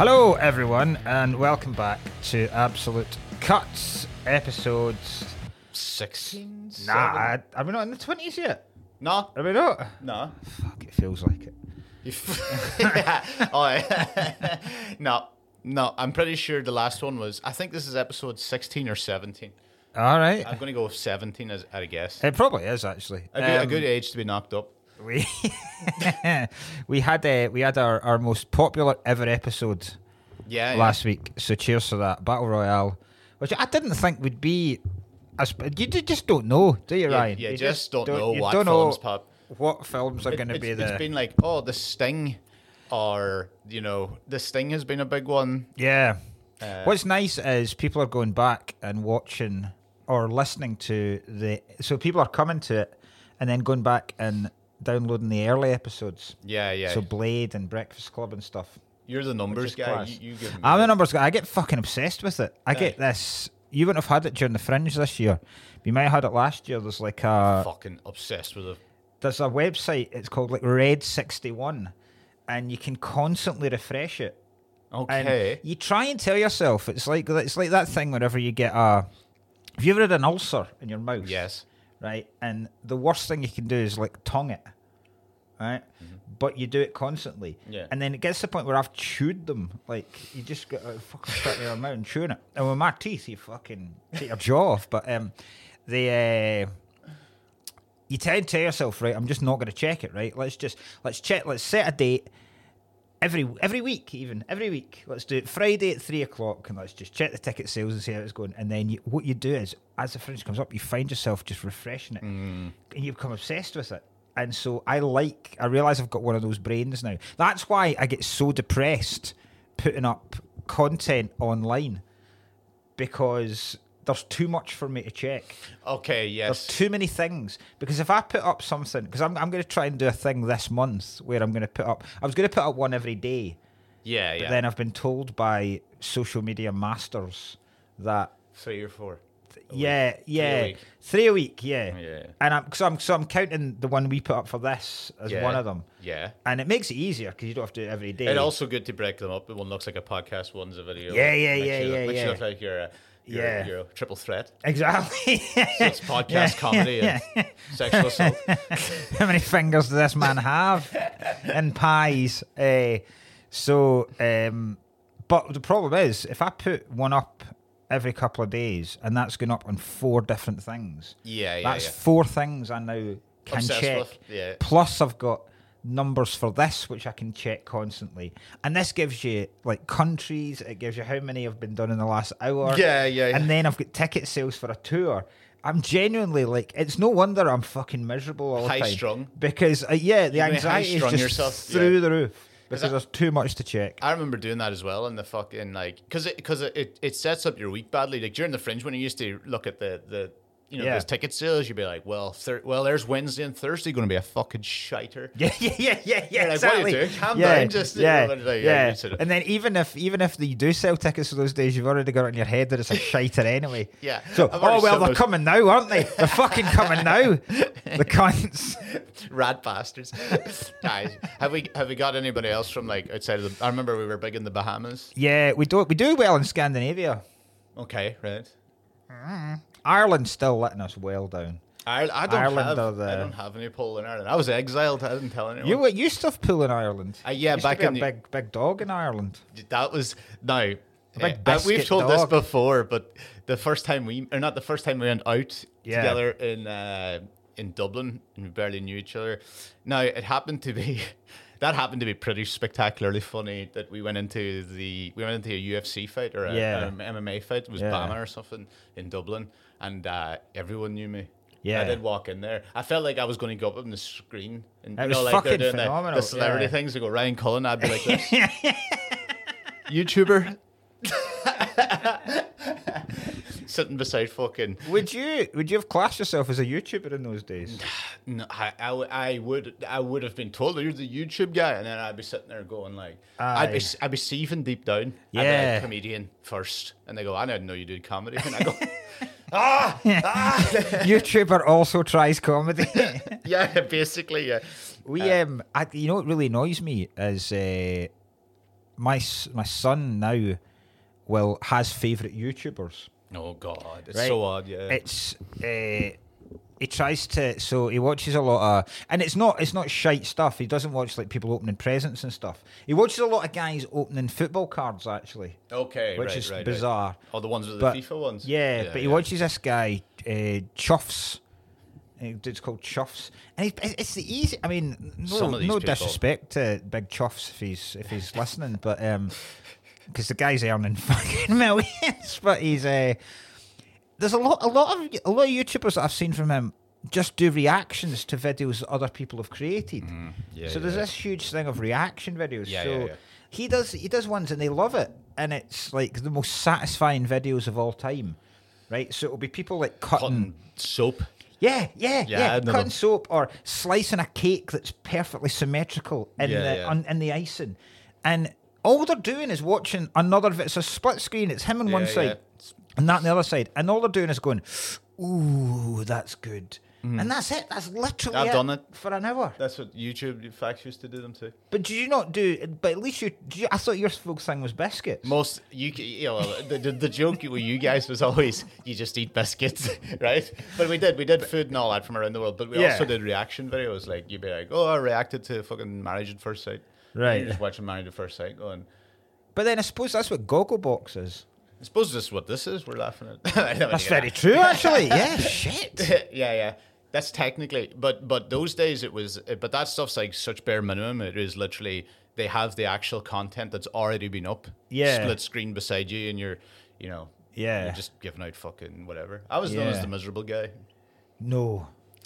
Hello, everyone, and welcome back to Absolute Cuts, episodes 16? Nah, are we not in the 20s yet? No. Are we not? No. Fuck, it feels like it. No, I'm pretty sure the last one was, I think this is episode 16 or 17. All right. I'm going to go with 17 as a guess. It probably is, actually. A good age to be knocked up. We we had our most popular ever episode last week, so cheers for that. Battle Royale, which I didn't think would be you just don't know, do you, Ryan? You just don't know what films pop. What films are going to be It's been like, The Sting, or, The Sting has been a big one. Yeah. What's nice is people are going back and watching or listening to so people are coming to it and then going back and downloading the early episodes. Yeah. So Blade and Breakfast Club and stuff. You're the numbers guy. You give me I'm the numbers guy. I get fucking obsessed with it. I get this. You wouldn't have had it during the Fringe this year. You might have had it last year. There's like fucking obsessed with it. There's a website. It's called like Red 61, and you can constantly refresh it. Okay. And you try and tell yourself it's like that thing whenever you get have you ever had an ulcer in your mouth? Yes. Right, and the worst thing you can do is like tongue it, right? Mm-hmm. But you do it constantly, and then it gets to the point where I've chewed them. Like you just got to fucking stick in your mouth and chewing it. And with my teeth, you fucking take your jaw off. But you tend to tell yourself, right? I'm just not going to check it, right? Let's check. Let's set a date. Every week, every week, let's do it Friday at 3:00, and let's just check the ticket sales and see how it's going. And then what you do is, as the Fringe comes up, you find yourself just refreshing it, and you become obsessed with it. And so I realise I've got one of those brains now. That's why I get so depressed putting up content online, because there's too much for me to check. Okay, yes. There's too many things. Because if I put up something, because I'm going to try and do a thing this month where I'm going to put up, I was going to put up one every day. Yeah. But then I've been told by social media masters that 3 or 4. 3 a week, Yeah. And I'm counting the one we put up for this as one of them. Yeah. And it makes it easier because you don't have to do it every day. It's also good to break them up. One looks like a podcast, one's a video. Makes you look like you're a triple threat. Exactly. So it's podcast, comedy, and sexual assault. How many fingers does this man have in pies? But the problem is, if I put one up every couple of days, and that's going up on 4 different things. That's 4 things I now can obsessed check. With. Yeah. Plus, I've got numbers for this, which I can check constantly. And this gives you, like, countries. It gives you how many have been done in the last hour. Yeah. And then I've got ticket sales for a tour. I'm genuinely, like, it's no wonder I'm fucking miserable all the time. High-strung. Because, the anxiety is just through the roof. Because there's too much to check. I remember doing that as well, and the fucking, like, because it sets up your week badly. Like during the Fringe, when you used to look at the those ticket sales, you'd be like, well, there's Wednesday and Thursday going to be a fucking shiter. Yeah. Like, exactly. what are you doing? Calm down, just And then even if you do sell tickets for those days, you've already got it in your head that it's a shiter anyway. Yeah. So they're coming now, aren't they? They're fucking coming now. The cunts. Rat bastards. Guys, have we got anybody else from like outside of I remember we were big in the Bahamas. Yeah, we do well in Scandinavia. Okay, right. Ireland's still letting us well down. I don't have any pull in Ireland. I was exiled. I didn't tell anyone. You used to have pull in Ireland. Back in a big dog in Ireland. That was we've told this before, but the first time we went out together in Dublin, and we barely knew each other. Now it happened to be. That happened to be pretty spectacularly funny. That we went into a UFC fight or an MMA fight. It was BAMMA or something in Dublin, and everyone knew me. Yeah, I did walk in there. I felt like I was going to go up on the screen, and it was fucking they're doing phenomenal. The celebrity things. They go Ryan Cullen. I'd be like this YouTuber. Sitting beside fucking. Would you have classed yourself as a YouTuber in those days? No, I would have been told you're the YouTube guy, and then I'd be sitting there going like, I'd be seething deep down. Yeah, I'd be like, comedian first, and they go, I didn't know you did comedy, and I go, YouTuber also tries comedy. Yeah, basically, yeah. You know what really annoys me is my son now has favourite YouTubers. Oh God, it's Right? so odd. Yeah, It's he tries to, so he watches a lot of, and it's not shite stuff. He doesn't watch like people opening presents and stuff. He watches a lot of guys opening football cards actually. okay, which right, is right, bizarre. Right. Oh, the ones with But- the FIFA ones. Yeah, but he watches this guy Chuffs. It's called Chuffs, and it's the easy. I mean, Some no, of these no people- disrespect to Big Chuffs if he's listening, but because the guy's earning fucking millions, but he's there's a lot of YouTubers that I've seen from him just do reactions to videos that other people have created. Yeah, So there's this huge thing of reaction videos. Yeah, so yeah, yeah. he does ones and they love it, and it's like the most satisfying videos of all time, right? So it'll be people like cutting soap. yeah, I know cutting them. soap or slicing a cake that's perfectly symmetrical in in the icing, and all they're doing is watching another. It's a split screen. It's him on one side and that on the other side, and all they're doing is going, "Ooh, that's good," and that's it. That's literally I've done it. for an hour. That's what YouTube facts used to do them too. But did you not do? But at least I thought your full thing was biscuits. Most you know the joke with you guys was always you just eat biscuits, right? But we did food and all that from around the world. But we Yeah. also did reaction videos. Like you'd be like, oh, I reacted to fucking Marriage at First Sight. Right. And you're just watching Marriage at First Sight, going. But then I suppose that's what Gogglebox is. I suppose this is what this is. We're laughing at. That's very true, actually. Yeah, shit. yeah. That's technically, but those days it was. But that stuff's like such bare minimum. It is literally they have the actual content that's already been up. Yeah. Split screen beside you, and you're Yeah. just giving out fucking whatever. I was known as Yeah. the miserable guy. No.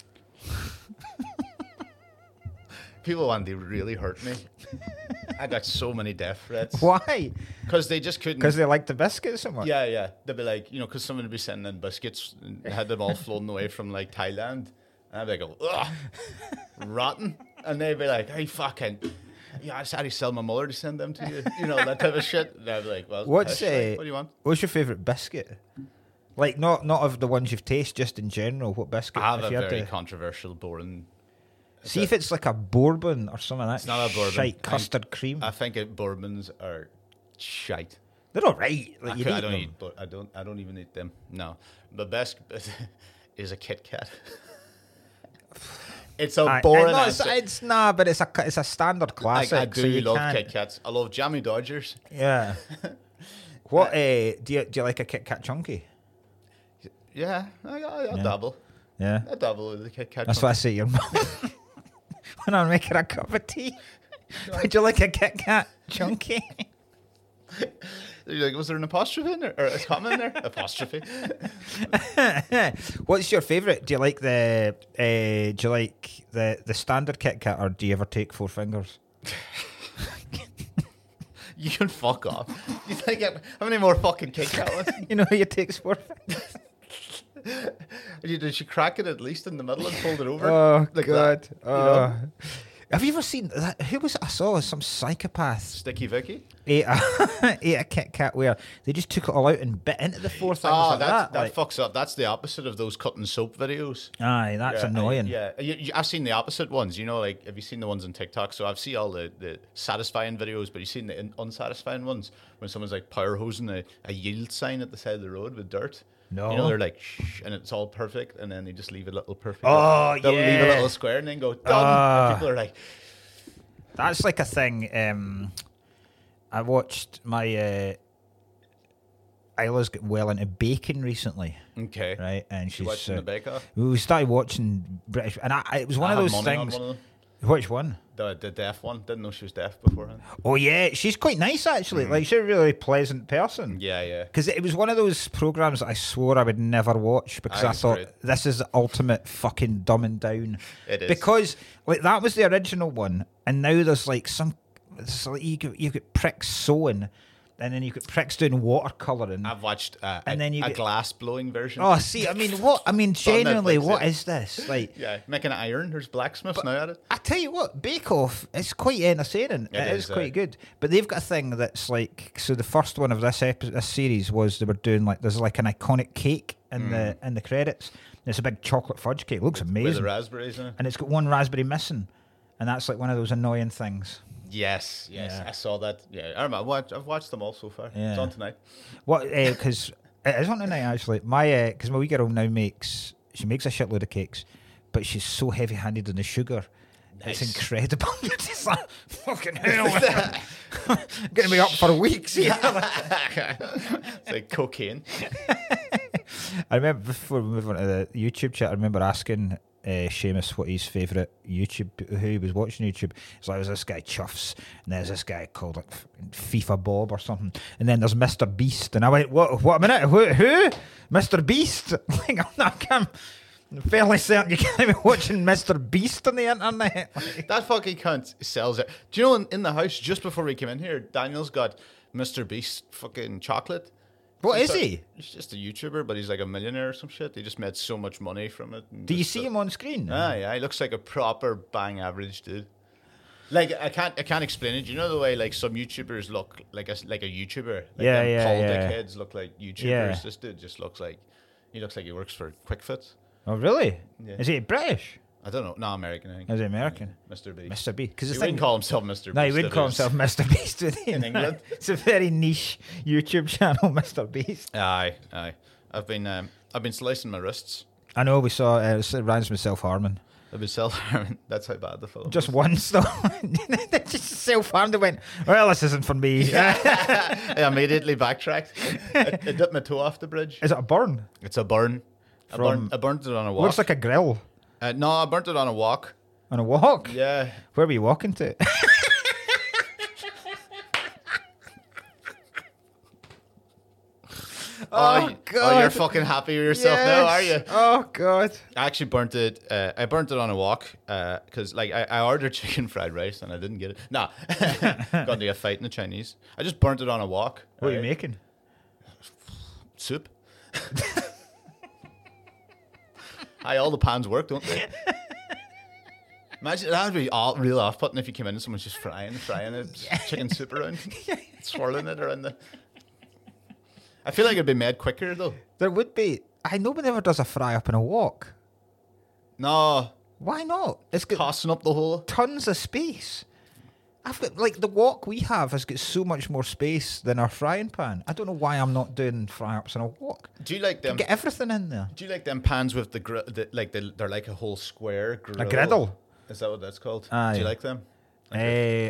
People wanted to really hurt me. I got so many death threats Why? because they just couldn't. Because they like the biscuits so much. Yeah. They'd be like, because someone would be sending in biscuits and had them all flown away from like Thailand. And I'd be like, ugh, rotten. And they'd be like, hey, fucking, I just had to sell my mother to send them to you. That type of shit. And I'd be like, well, What's what do you want? What's your favourite biscuit? Like not of the ones you've tasted, just in general. What biscuit? I have if a you had very to- controversial, boring. See if it's like a bourbon or something. That's It's not a bourbon. shite custard cream. I think bourbons are shite. They're all right. Like, I don't eat, but I don't even eat them. No, the best is a Kit Kat. It's a boring. No, answer. but it's a standard classic. I do so you love can't- Kit Kats. I love Jammy Dodgers. Yeah. What do you like a Kit Kat chunky? Yeah, I dabble. Yeah. I dabble with the Kit Kat. That's what I say to your mum when I'm making a cup of tea. Would you like a Kit Kat chunky? You're like, was there an apostrophe in there or a comma in there? Apostrophe. What's your favourite? Do you like the standard Kit Kat, or do you ever take Four Fingers? You can fuck off. You think how many more fucking Kit Kat ones? You know who takes Four Fingers? Did she crack it at least in the middle and fold it over? Oh like God! that, you know? Have you ever seen that? Who was it I saw? Some psychopath Sticky Vicky. ate a Kit Kat where they just took it all out and bit into the four things like that. That fucks up. That's the opposite of those cutting soap videos. Aye, that's annoying. I've seen the opposite ones. Like, have you seen the ones on TikTok? So I've seen all the satisfying videos, but you've seen the unsatisfying ones when someone's like power hosing a yield sign at the side of the road with dirt. No. They're like, shh, and it's all perfect, and then they just leave a little perfect. Oh, They'll leave a yeah. little square and then go, done. And people are like, That's like a thing. I watched my Isla's got well into baking recently, okay. right? And She she's watching the Bake Off. we started watching British, and it was one of I had those money on things. one of them. Which one? The deaf one. Didn't know she was deaf beforehand. Oh yeah, she's quite nice actually. Like she's a really pleasant person. Yeah. Because it was one of those programs that I swore I would never watch because I It's thought great. this is the ultimate fucking dumbing down. It is. Because like that was the original one, and now there's like it's like you get pricks sewing, and then you get pricks doing watercolouring. I've watched And then you a get- glass blowing version. Oh, see, I mean, genuinely, Netflix, what yeah. is this? Like, Yeah, making an iron. There's blacksmiths now at it. I tell you what, Bake Off is quite entertaining. It is quite good. But they've got a thing that's like, so the first one of this series was they were doing like, there's like an iconic cake in the credits. It's a big chocolate fudge cake. It looks With amazing. the raspberries in it. And it's got one raspberry missing. And that's like one of those annoying things. Yes, Yeah. I saw that. Yeah, I remember. I've watched them all so far. Yeah. It's on tonight. What? Because it is on tonight actually. Because my wee girl now makes a shitload of cakes, but she's so heavy-handed on the sugar. Nice. It's incredible. You're just like, fucking hell. Getting me up for weeks. It's like cocaine. I remember before we move on to the YouTube chat, I remember asking Seamus what his favourite who he was watching YouTube. So there's this guy Chuffs, and there's this guy called like FIFA Bob or something, and then there's Mr. Beast, and I went, what a minute, who? Mr. Beast? Like, I'm fairly certain you can't be watching Mr. Beast on the internet. That fucking cunt sells it. Do you know in the house just before we came in here, Daniel's got Mr. Beast fucking chocolate. What is he? He's just a YouTuber, but he's like a millionaire or some shit. He just made so much money from it. Do you see him on screen? Yeah, he looks like a proper bang average dude. Like I can't explain it. You know the way like some YouTubers look like a YouTuber. Like Yeah, them yeah, Paul yeah. dickheads look like YouTubers. Yeah. This dude just looks like he works for QuickFit. Oh, really? Yeah. Is he British? I don't know. No, American. I think. Is he American? Mr. Beast. Mr. Beast. Because He wouldn't call himself Mr. Beast. No, he wouldn't if call was- himself Mr. Beast, would he? In England? It's a very niche YouTube channel, Mr. Beast. Aye. I've been slicing my wrists. I know we saw it reminds me of self-harming. I've been self-harming. That's how bad the film. Just once though. Just self-harmed and went, well, this isn't for me. I immediately backtracked. I dipped my toe off the bridge. Is it a burn? It's a burn. I From- burnt it on a walk. Looks like a grill. No, I burnt it on a walk. On a walk? Yeah. Where were you walking to? Oh, God. you're fucking happy with yourself now, are you? Oh, God. I actually burnt it. I burnt it on a walk because, like, I ordered chicken fried rice and I didn't get it. Nah, got into a fight in the Chinese. I just burnt it on a walk. What are you right? making? Soup. Aye, all the pans work, don't they? Imagine that would be all real off-putting if you came in and someone's just frying a chicken soup around, swirling it around the. I feel like it'd be made quicker though. There would be. Nobody ever does a fry up in a wok. No, Why not? It's got tossing up the whole. tons of space. I've got like the wok we have has got so much more space than our frying pan. I don't know why I'm not doing fry ups in a wok. Do you like them? Get everything in there. Do you like them pans with they're like a whole square griddle? A griddle. Is that what that's called? Aye. Do you like them? I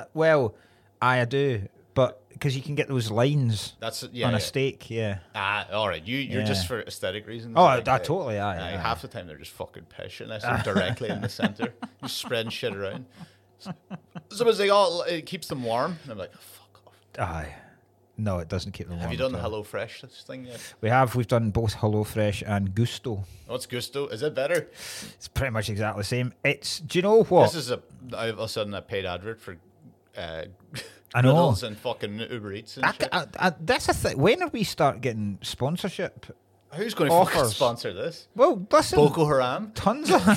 do, but because you can get those lines That's on yeah. a steak, yeah. Ah, all right. You're just Yeah. for aesthetic reasons. Oh, like, totally, aye. Half the time they're just fucking pish unless they're directly in the center, just spreading shit around. Someone's like, "Oh, it keeps them warm," and I'm like, "Fuck off." Aye. No, it doesn't keep them warm. Have you done the at all. HelloFresh this thing yet? We've done both HelloFresh and Gusto. What's Gusto? Is it better? It's pretty much exactly the same. Do you know what? This is all of a sudden a paid advert for I know. griddles and fucking Uber Eats and shit. That's a thing. When did we start getting sponsorship? Who's going to fucking offers. sponsor this? Well, listen, Boko Haram? tons of.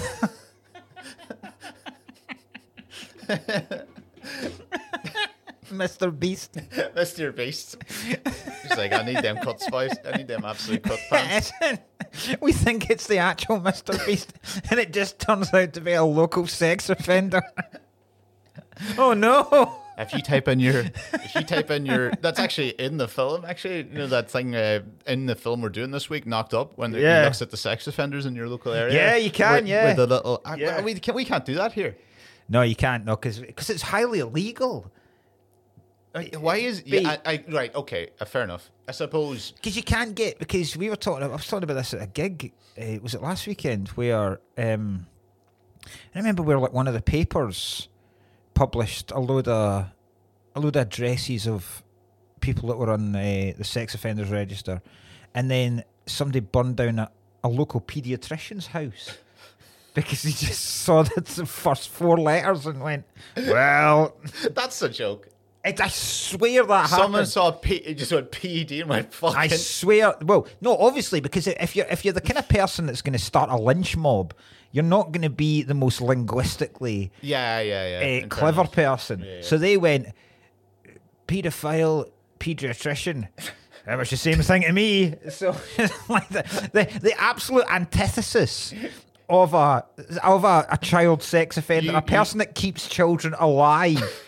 Mr. Beast. Mr. Beast. He's like, I need them cut spice. I need them absolute cut pants. We think it's the actual Mr. Beast, and it just turns out to be a local sex offender. Oh no! If you type in your, that's actually in the film. Actually, you know that thing in the film we're doing this week, Knocked Up, when he looks at the sex offenders in your local area. Yeah, you can. With the little. Yeah. We can't do that here. No, you can't. No, because it's highly illegal. Why is right? Okay, fair enough. I suppose Because you can't get, because we were talking, I was talking about this at a gig, was it last weekend, where, I remember where like one of the papers published a load of addresses of people that were on the sex offenders register, and then somebody burned down a local paediatrician's house. Because he just saw the first four letters and went, well, that's a joke. I swear that Someone happened. saw just went PED and went fucking. I swear. Well, no, obviously, because if you're the kind of person that's going to start a lynch mob, you're not going to be the most linguistically in clever fairness. person. Yeah. So they went paedophile, pediatrician. That was the same thing to me. So like the absolute antithesis of a child sex offender, a person that keeps children alive.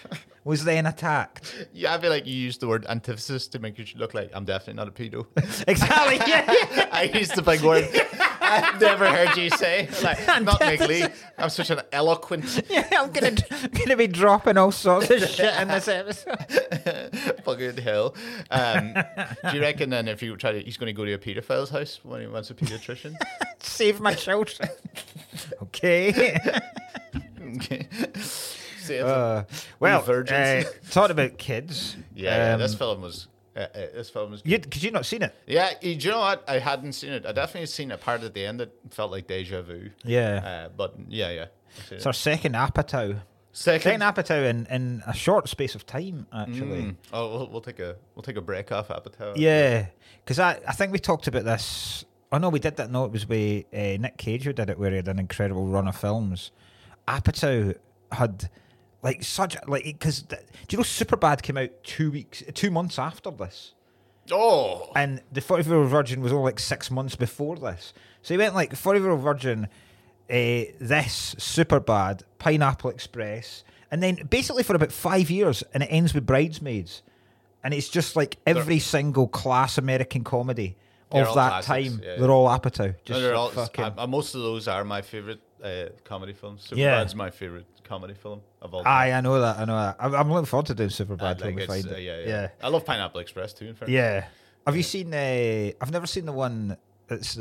was then attacked. Yeah, I feel like you used the word antithesis to make it look like I'm definitely not a pedo. Exactly. Yeah. I used the big word I've never heard you say. Like, not Nick Lee. I'm such an eloquent. Yeah, I'm gonna be dropping all sorts of shit in this episode. Fucking hell. Do you reckon then if you try to, he's going to go to a paedophile's house when he wants a pediatrician? Save my children. Okay. Okay. Well, virgins. talking about kids. Yeah, this film was. This film was good. Could you not seen it? Yeah, do you know what? I hadn't seen it. I definitely seen a part at the end that felt like deja vu. Yeah. But yeah. It's our second Apatow. Second Apatow in a short space of time, actually. Oh, we'll take a break off Apatow. Yeah, because I think we talked about this. Oh no, we did that. No, it was with Nick Cage who did it, where he had an incredible run of films. Apatow had because do you know Superbad came out 2 months after this? Oh, and the 40-Year-Old Virgin was only like 6 months before this. So he went like 40-Year-Old Virgin, this Superbad, Pineapple Express, and then basically for about 5 years, and it ends with Bridesmaids, and it's just like every single class American comedy of that classics, time. Yeah. They're all Apatow. Just they're all, most of those are my favorite comedy films. Superbad's my favorite comedy film of all time. I know that. I'm looking forward to doing Superbad when we find it. Yeah. I love Pineapple Express too, in fact. Yeah. Have you seen I've never seen the one that's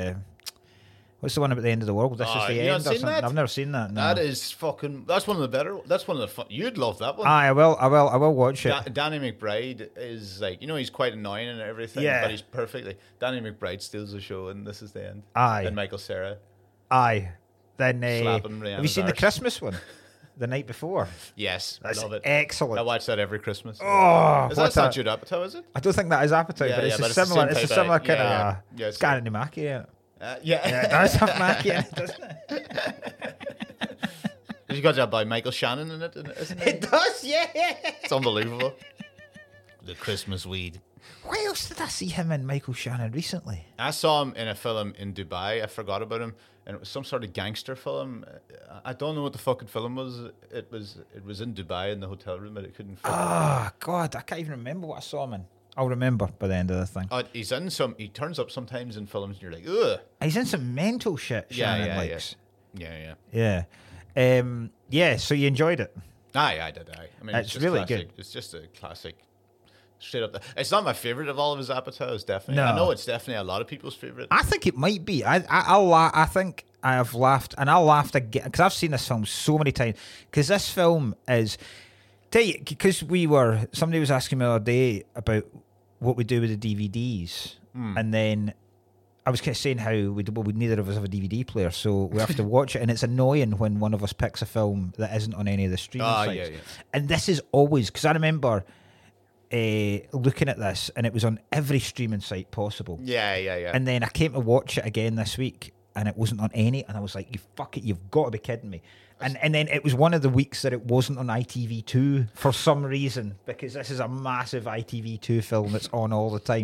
what's the one about the end of the world? This is the end or something. I've never seen that. No. That is fucking. That's one of the better. That's one of the fun. You'd love that one. I will watch it. Danny McBride is like, he's quite annoying and everything, but he's perfectly. Danny McBride steals the show, and this is the end. Aye. And Michael Cera. Aye. Then have you seen the Christmas one? The night before. Yes, that's I love it. Excellent. I watch that every Christmas. Oh, that's not Judd Apatow, is it? I don't think that is Apatow, but it's a similar. It's a similar kind of. Yeah, it's got any Mackie in it. Yeah, it does have Mackie in it, doesn't it? You got that by Michael Shannon in it, isn't it? It does, yeah. It's unbelievable. The Christmas weed. Where else did I see him in Michael Shannon recently? I saw him in a film in Dubai. I forgot about him, and it was some sort of gangster film. I don't know what the fucking film was. It was in Dubai in the hotel room, but it couldn't fit. God, I can't even remember what I saw him in. I'll remember by the end of the thing. He's in some. He turns up sometimes in films, and you're like, ugh. He's in some mental shit. Shannon likes. Yeah. Yeah. So you enjoyed it? I did. I mean, it's really classic. good. It's just a classic. Straight up, it's not my favorite of all of his Apatows. Definitely, no. I know it's definitely a lot of people's favorite. I think it might be. I think I have laughed, and I'll laugh again because I've seen this film so many times. Because this film is, tell you, because somebody was asking me the other day about what we do with the DVDs, and then I was kind of saying how we neither of us have a DVD player, so we have to watch it, and it's annoying when one of us picks a film that isn't on any of the streaming sites. Yeah. And this is always because I remember. Looking at this, and it was on every streaming site possible. Yeah. And then I came to watch it again this week, and it wasn't on any. And I was like, you've got to be kidding me. And then it was one of the weeks that it wasn't on ITV2 for some reason, because this is a massive ITV2 film that's on all the time.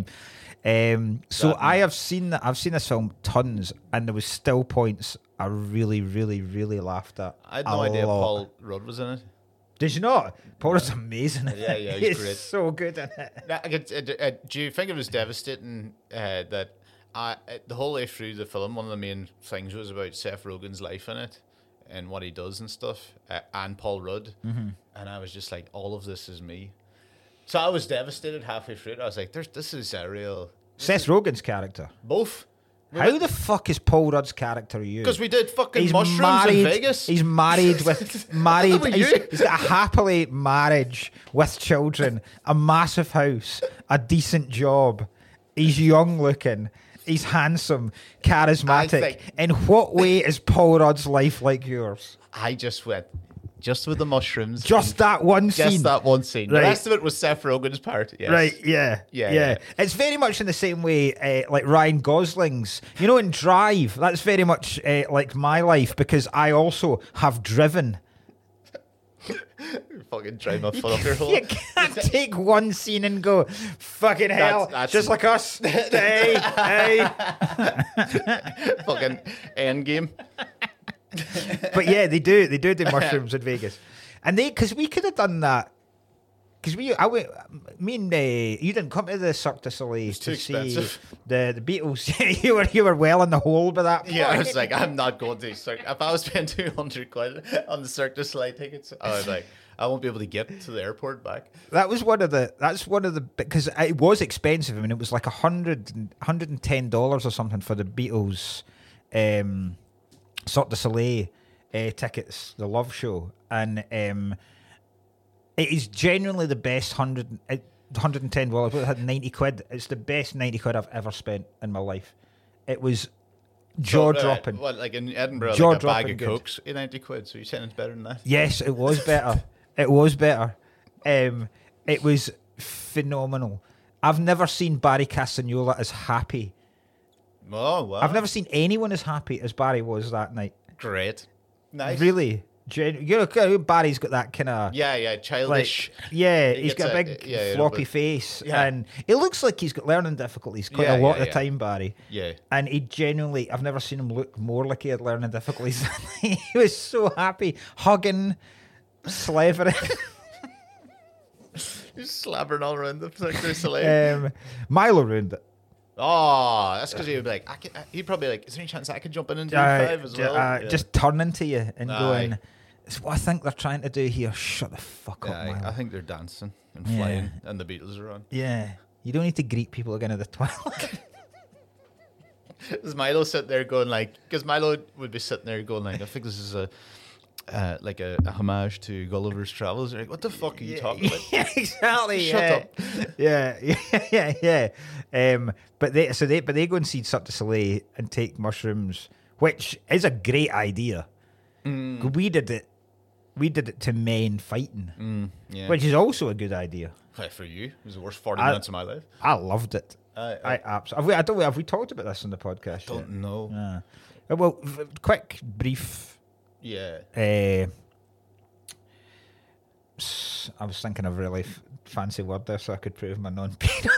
I've seen this film tons, and there was still points I really, really, really laughed at. I had no idea Paul Rudd was in it. Did you not? Paul Rudd's amazing. Yeah, he's great. So good in it. Do you think it was devastating that the whole way through the film, one of the main things was about Seth Rogen's life in it and what he does and stuff, and Paul Rudd, and I was just like, all of this is me. So I was devastated halfway through it. I was like, this is a real Seth Rogen's character. Both. How the fuck is Paul Rudd's character you? Because we did fucking mushrooms in Vegas. He's married with he's got a happily marriage with children, a massive house, a decent job. He's young looking. He's handsome, charismatic. In what way is Paul Rudd's life like yours? I just went. Just with the mushrooms. Just that one scene. Just that one scene. Right. The rest of it was Seth Rogen's part. Yes. Right, yeah. It's very much in the same way like Ryan Gosling's. In Drive, that's very much like my life, because I also have driven. Fucking drive my foot up your hole. You can't take one scene and go, fucking hell, that's just like us. Hey. Fucking Endgame. But yeah, they do mushrooms in Vegas, and because we could have done that because me and you didn't come to the Cirque du Soleil It's too to see expensive. the Beatles. you were well in the hole by that point. Yeah, I was like, I'm not going to Cirque. If I was paying 200 quid on the Cirque du Soleil tickets, I was like, I won't be able to get to the airport back. That's one of the because it was expensive. I mean, it was like $110 or something for the Beatles Cirque du Soleil tickets, the Love Show, and it is genuinely the best $110. Well, I had 90 quid. It's the best 90 quid I've ever spent in my life. It was jaw dropping. What, like in Edinburgh, Jaw like a bag dropping of good. Cokes, 90 quid. So you're saying it's better than that? Yes, it was better. It was better. It was phenomenal. I've never seen Barry Castagnola as happy. Oh, wow. I've never seen anyone as happy as Barry was that night. Great. Nice. Really. You know, Barry's got that kind of... Yeah, childish. He's got a gets big floppy face. Yeah. And it looks like he's got learning difficulties quite a lot of the time, Barry. Yeah. And he genuinely... I've never seen him look more like he had learning difficulties. He was so happy, hugging, slavering. Just slabbering all around the Cirque du Soleil. Milo ruined it. Oh, that's because he would be like, he'd probably like, is there any chance I could jump in and do 5 as well? Yeah. Just turning to you and Aye. going, it's what I think they're trying to do here. Shut the fuck up, Yeah, Milo. I think they're dancing and Yeah. flying, and the Beatles are on. Yeah. You don't need to greet people again at the toilet. Is Milo sitting there going like, because Milo would be sitting there going like, I think this is a homage to Gulliver's Travels. You're like, what the fuck are you talking about? Yeah, exactly. Shut up. Yeah. But they go and see Cirque du Soleil and take mushrooms, which is a great idea. We did it to men fighting, Yeah. which is also a good idea. Hey, for you, it was the worst 40 minutes of my life. I loved it. I Absolutely. Have we talked about this on the podcast? don't know. yet? Well, quick, brief. Yeah. I was thinking of a really fancy word there so I could prove my non-pain.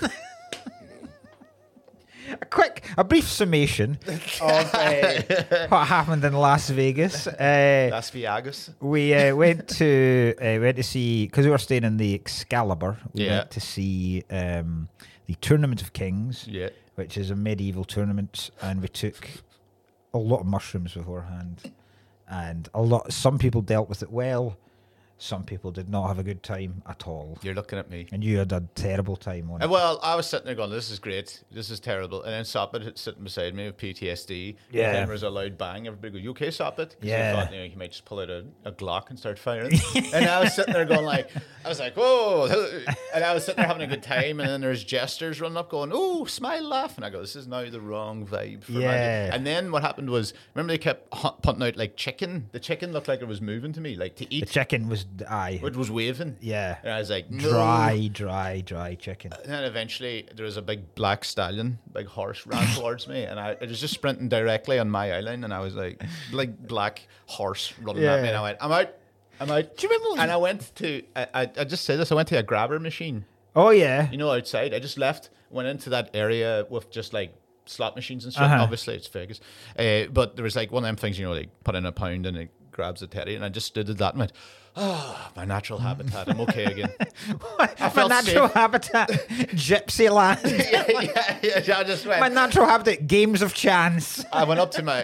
A brief summation of what happened in Las Vegas. Las Vegas. We went to see, because we were staying in the Excalibur. We Yeah. went to see the Tournament of Kings, Yeah. which is a medieval tournament, and we took a lot of mushrooms beforehand, and some people dealt with it well. Some people did not have a good time at all. You're looking at me. And you had a terrible time on it. Well, I was sitting there going, this is great. This is terrible. And then Soppet sitting beside me with PTSD. Yeah. And then there was a loud bang. Everybody go, you okay, Soppet? 'Cause Yeah. I thought, he might just pull out a Glock and start firing. And I was sitting there going like, I was like, whoa. And I was sitting there having a good time. And then there's jesters running up going, oh, smile, laugh. And I go, this is now the wrong vibe for Yeah. And then what happened was, remember they kept punting out like chicken? The chicken looked like it was moving to me, like to The eat. chicken was, It was waving. yeah. And I was like, no. Dry chicken. And then eventually there was a big black stallion, big horse ran towards me, and it was just sprinting directly on my island, and I was like black horse running at me, and I went, I'm out. Do you remember? And I went to, I just say this, I went to a grabber machine, Oh, yeah. you know, outside. I just left, went into that area with just like slot machines and stuff. Obviously, it's Vegas. But there was like one of them things, you know, like put in a pound and it grabs a teddy, and I just stood at that and went, oh, my natural habitat. I'm okay again. My felt natural safe. habitat, Gypsy land. yeah, I just went. My natural habitat, games of chance. I went up to my.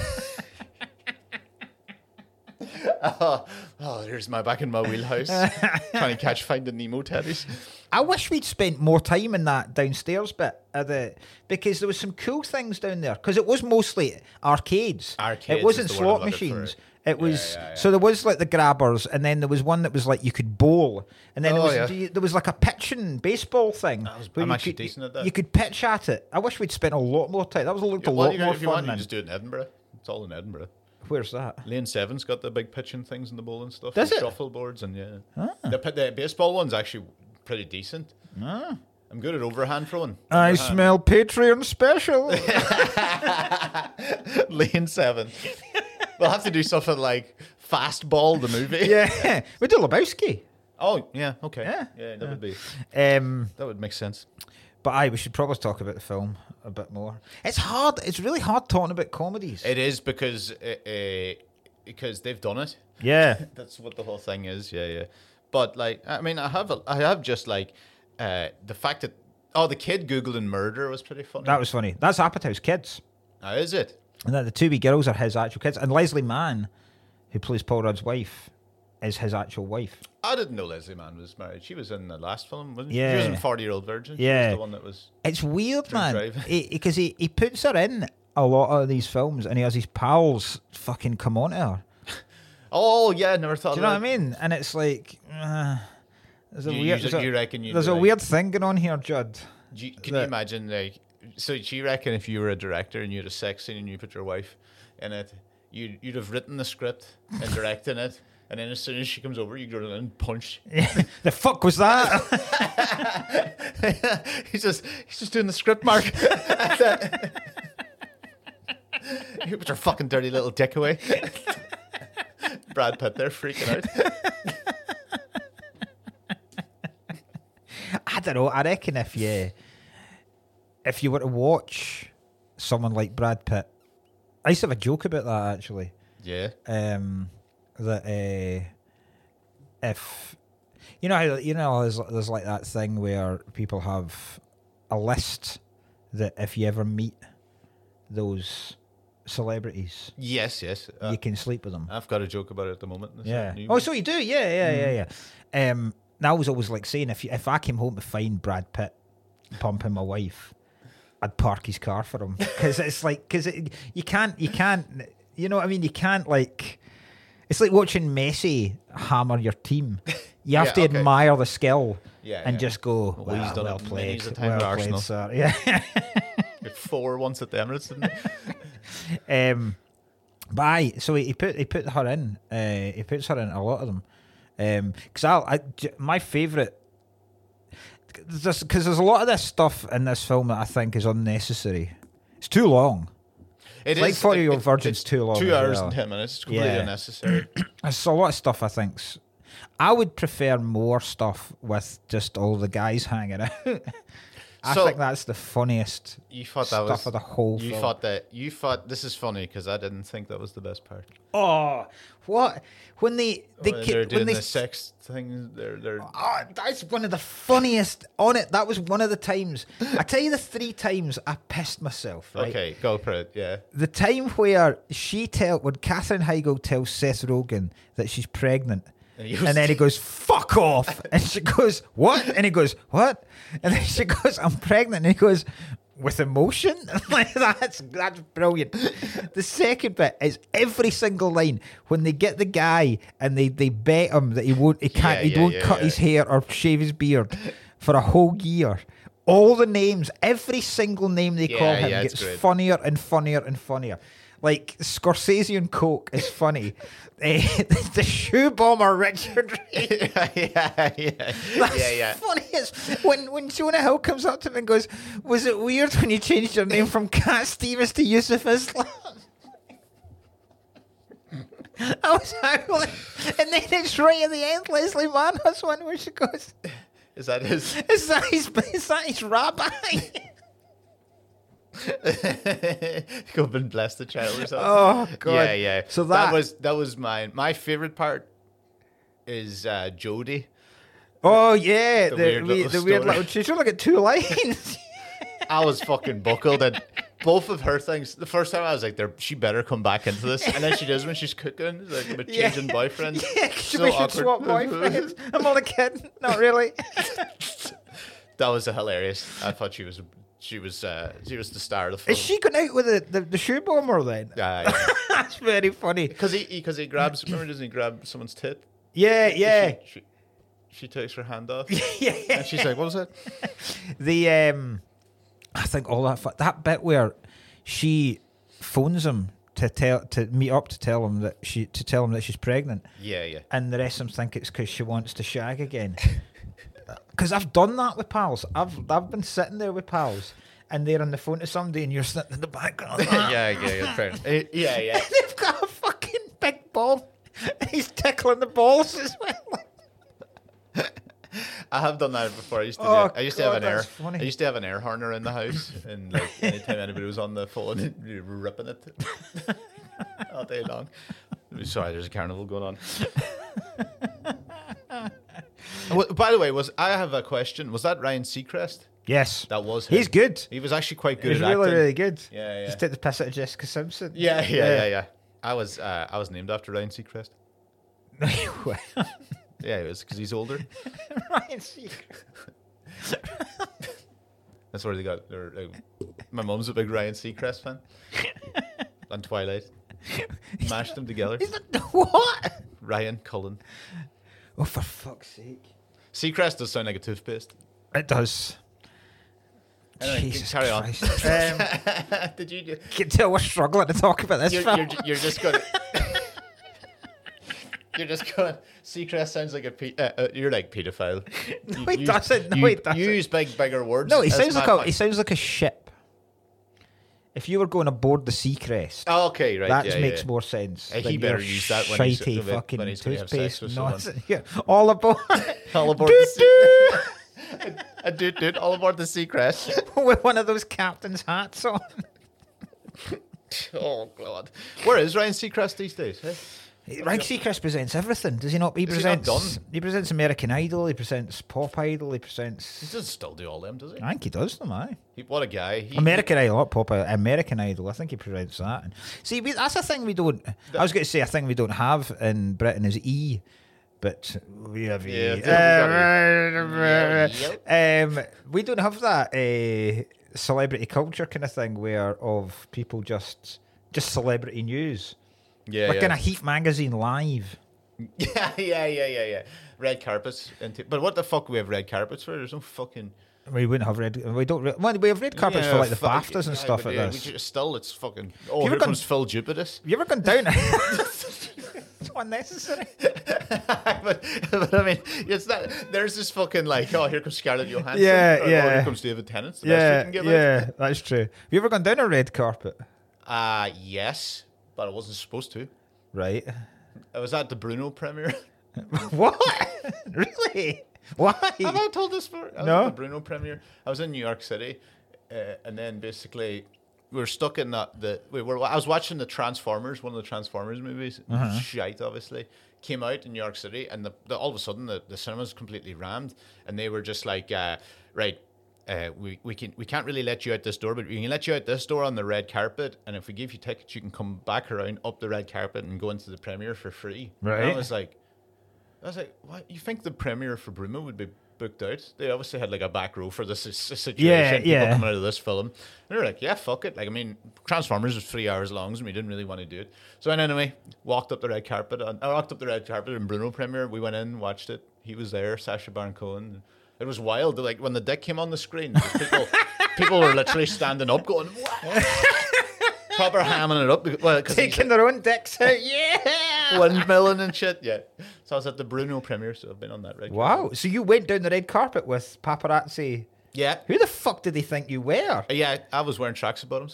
There's my back in my wheelhouse, trying to catch Finding Nemo teddies. I wish we'd spent more time in that downstairs bit because there was some cool things down there. Because it was mostly arcades. Arcades It wasn't is the word I'm slot looking for. machines. It was yeah. so there was like the grabbers, and then there was one that was like you could bowl, and then there was like a pitching baseball thing. where I'm you actually could- decent at that. You could pitch at it. I wish we'd spent a lot more time. That was looked a lot more if you fun. want, you than- just do it in Edinburgh. It's all in Edinburgh. Where's that? Lane 7's got the big pitching things and the bowling stuff. Does and it? Shuffleboards and the baseball one's actually pretty decent. I'm good at overhand throwing. I Overhand. smell Patreon special. Lane 7. We'll have to do something like Fastball, the movie. Yeah, we do Lebowski. Oh, yeah, okay. Yeah. That would be. Um, That would make sense. But we should probably talk about the film a bit more. It's hard. It's really hard talking about comedies. It is because they've done it. Yeah. That's what the whole thing is. Yeah. But like, I mean, I have just like the fact that the kid googling murder was pretty funny. That was funny. That's Apatow's kids. Oh, is it? And that the two wee girls are his actual kids. And Leslie Mann, who plays Paul Rudd's wife, is his actual wife. I didn't know Leslie Mann was married. She was in the last film, wasn't Yeah. she? She was in 40-Year-Old Virgin. Yeah. She was the one that was... It's weird, man. driving. Because he puts her in a lot of these films and he has his pals fucking come on to her. Oh, yeah, never thought Do you know of what I mean? And it's like... there's a You- weird, you- there's a- you reckon you'd there's be a like- weird thing going on here, Judd. Can you imagine, like... So do you reckon if you were a director and you had a sex scene and you put your wife in it, you'd have written the script and directing it, and then as soon as she comes over, you go in and punch. The fuck was that? he's just doing the script, Mark. You put your fucking dirty little dick away. Brad Pitt there freaking out. I don't know. I reckon if you were to watch someone like Brad Pitt, I used to have a joke about that actually. Yeah. That if there's like that thing where people have a list that if you ever meet those celebrities, Yes. you can sleep with them. I've got a joke about it at the moment. This Yeah. new Oh, one. so you do? Yeah. And I was always like saying if I came home to find Brad Pitt pumping my wife, I'd park his car for him because it's like you can't you know what I mean, you can't like, it's like watching Messi hammer your team. You have to admire the skill and just go, Well, he's done well it played, many's a time at well played, Arsenal. sir. Yeah. Like 4 once at the Emirates, didn't he? But aye, so he put her in. He puts her in a lot of them. Because my favourite, because there's a lot of this stuff in this film that I think is unnecessary. It's too long. It Like is 40-Year-Old Virgin's too long. 2 as hours well. and 10 minutes. It's completely Yeah. unnecessary. There's a lot of stuff I think's. I would prefer more stuff with just all the guys hanging out. I So- think that's the funniest You thought stuff that was of the whole You film. thought this is funny because I didn't think that was the best part. Oh, what when they When they're doing when they the sex thing, they're oh, that's one of the funniest on it. That was one of the times. I tell you, the 3 times I pissed myself. Right? okay. Go for it. Yeah. The time where when Katherine Heigl tells Seth Rogen that she's pregnant, and then he goes, "Fuck off," and she goes, "What?" And he goes, "What?" And then she goes, "I'm pregnant," and he goes, "With emotion?" Like that's brilliant. The second bit is every single line when they get the guy and they bet him that he won't cut his hair or shave his beard for a whole year. All the names, every single name they call him it's gets great. funnier and funnier and funnier. Like Scorsese and Coke is funny. The shoe bomber Richard Ray. yeah. Funny as when Jonah Hill comes up to him and goes, "Was it weird when you changed your name from Cat Stevens to Yusuf Islam?" I was like, and then it's right at the end. Leslie Mann has one where she goes, Is that his? "Is that his rabbi?" Go and bless the child or something. Oh God! Yeah. So that was my favorite part. Is Jodie. Oh yeah, The weird little the weird story. little. She's only got 2 lines. I was fucking buckled and both of her things. The first time I was like, she better come back into this. And then she does when she's cooking, like about changing boyfriends. Yeah, 'cause So we should awkward. swap boyfriends. I'm only kidding. Not really. That was hilarious. I thought she was the star of the film. Is she going out with the shoe bomber then? Yeah. That's very funny. Because he grabs. Remember, doesn't he grab someone's tit? Yeah. She takes her hand off. Yeah. And she's like, "What was that?" I think all that bit where she phones him to meet up to tell him that she's pregnant. Yeah. And the rest of them think it's because she wants to shag again. Because I've done that with pals. I've been sitting there with pals, and they're on the phone to somebody, and you're sitting in the background. yeah. Fair. Yeah. They've got a fucking big ball. He's tickling the balls as well. I have done that before. I used to. I used to have an air horn in the house, and like anytime anybody was on the phone, you were ripping it all day long. Sorry, there's a carnival going on. By the way, I have a question. Was that Ryan Seacrest? Yes. That was him. He's good. He was actually quite good He's at really, acting. really good. Yeah. Just take the piss out of Jessica Simpson. Yeah. I was named after Ryan Seacrest. Yeah, it was because he's older. Ryan Seacrest. That's where they got their. My mum's a big Ryan Seacrest fan. On Twilight, mashed them together. What? Ryan Cullen. Oh, for fuck's sake! Seacrest does sound like a toothpaste. It does. Anyway, Jesus carry on. Christ. Did you? You can tell we're struggling to talk about this film. You're just going. You're just going. Seacrest sounds like you're like pedophile. No, he doesn't. No, he doesn't. You use bigger words. No, he sounds like a ship. If you were going aboard the Seacrest, oh, okay, right. that makes more sense. He than better your use that when he's shitey fucking gonna have sex toothpaste with someone. nonsense. Yeah, all aboard. All aboard. A dude, all aboard the Seacrest. With one of those captain's hats on. Oh God, where is Ryan Seacrest these days? Hey? Ryan Seacrest presents everything, does he not? He presents American Idol, he presents Pop Idol, he presents... He does still do all them, does he? I think he does them, aye. What a guy. Idol, not Pop Idol, American Idol, I think he presents that. See, that's a thing we don't... I was going to say a thing we don't have in Britain is E, but we have E. We don't have that celebrity culture kind of thing of people just celebrity news. Yeah, like in a Heat magazine live. Yeah. Red carpets. But what the fuck do we have red carpets for? There's no fucking... We wouldn't have red... We don't... we have red carpets for like the BAFTAs and stuff like this. Still, it's fucking... Oh, here comes Phil Jupitus. You ever gone down... It's unnecessary. but I mean, it's not... There's this fucking like, oh, here comes Scarlett Johansson. Yeah. Oh, here comes David Tennant. Yeah, that's true. Have you ever gone down a red carpet? Yes. But I wasn't supposed to. Right. I was at the Bruno premiere. What? Really? Why? Have I told this story? I was No. at the Bruno premiere. I was in New York City, and then basically we were stuck in that. I was watching the Transformers, one of the Transformers movies. Shite, obviously. Came out in New York City, and all of a sudden the cinema's completely rammed, and they were just like, right. We can't really let you out this door, but we can let you out this door on the red carpet, and if we give you tickets, you can come back around up the red carpet and go into the premiere for free. Right. And I was like, what? You think the premiere for Bruno would be booked out? They obviously had like a back row for this situation. People coming out of this film, and they were like, yeah, fuck it. Like, I mean, Transformers was 3 hours long, and we didn't really want to do it. So anyway, walked up the red carpet in Bruno premiere. We went in, watched it. He was there, Sacha Baron Cohen. It was wild. Like when the dick came on the screen, people were literally standing up, going, "What?" Proper hamming it up. Well, taking their own dicks out. Yeah. Windmilling and shit. Yeah. So I was at the Bruno premiere, so I've been on that red carpet. So you went down the red carpet with paparazzi. Yeah. Who the fuck did they think you were? Yeah, I was wearing tracksuit bottoms.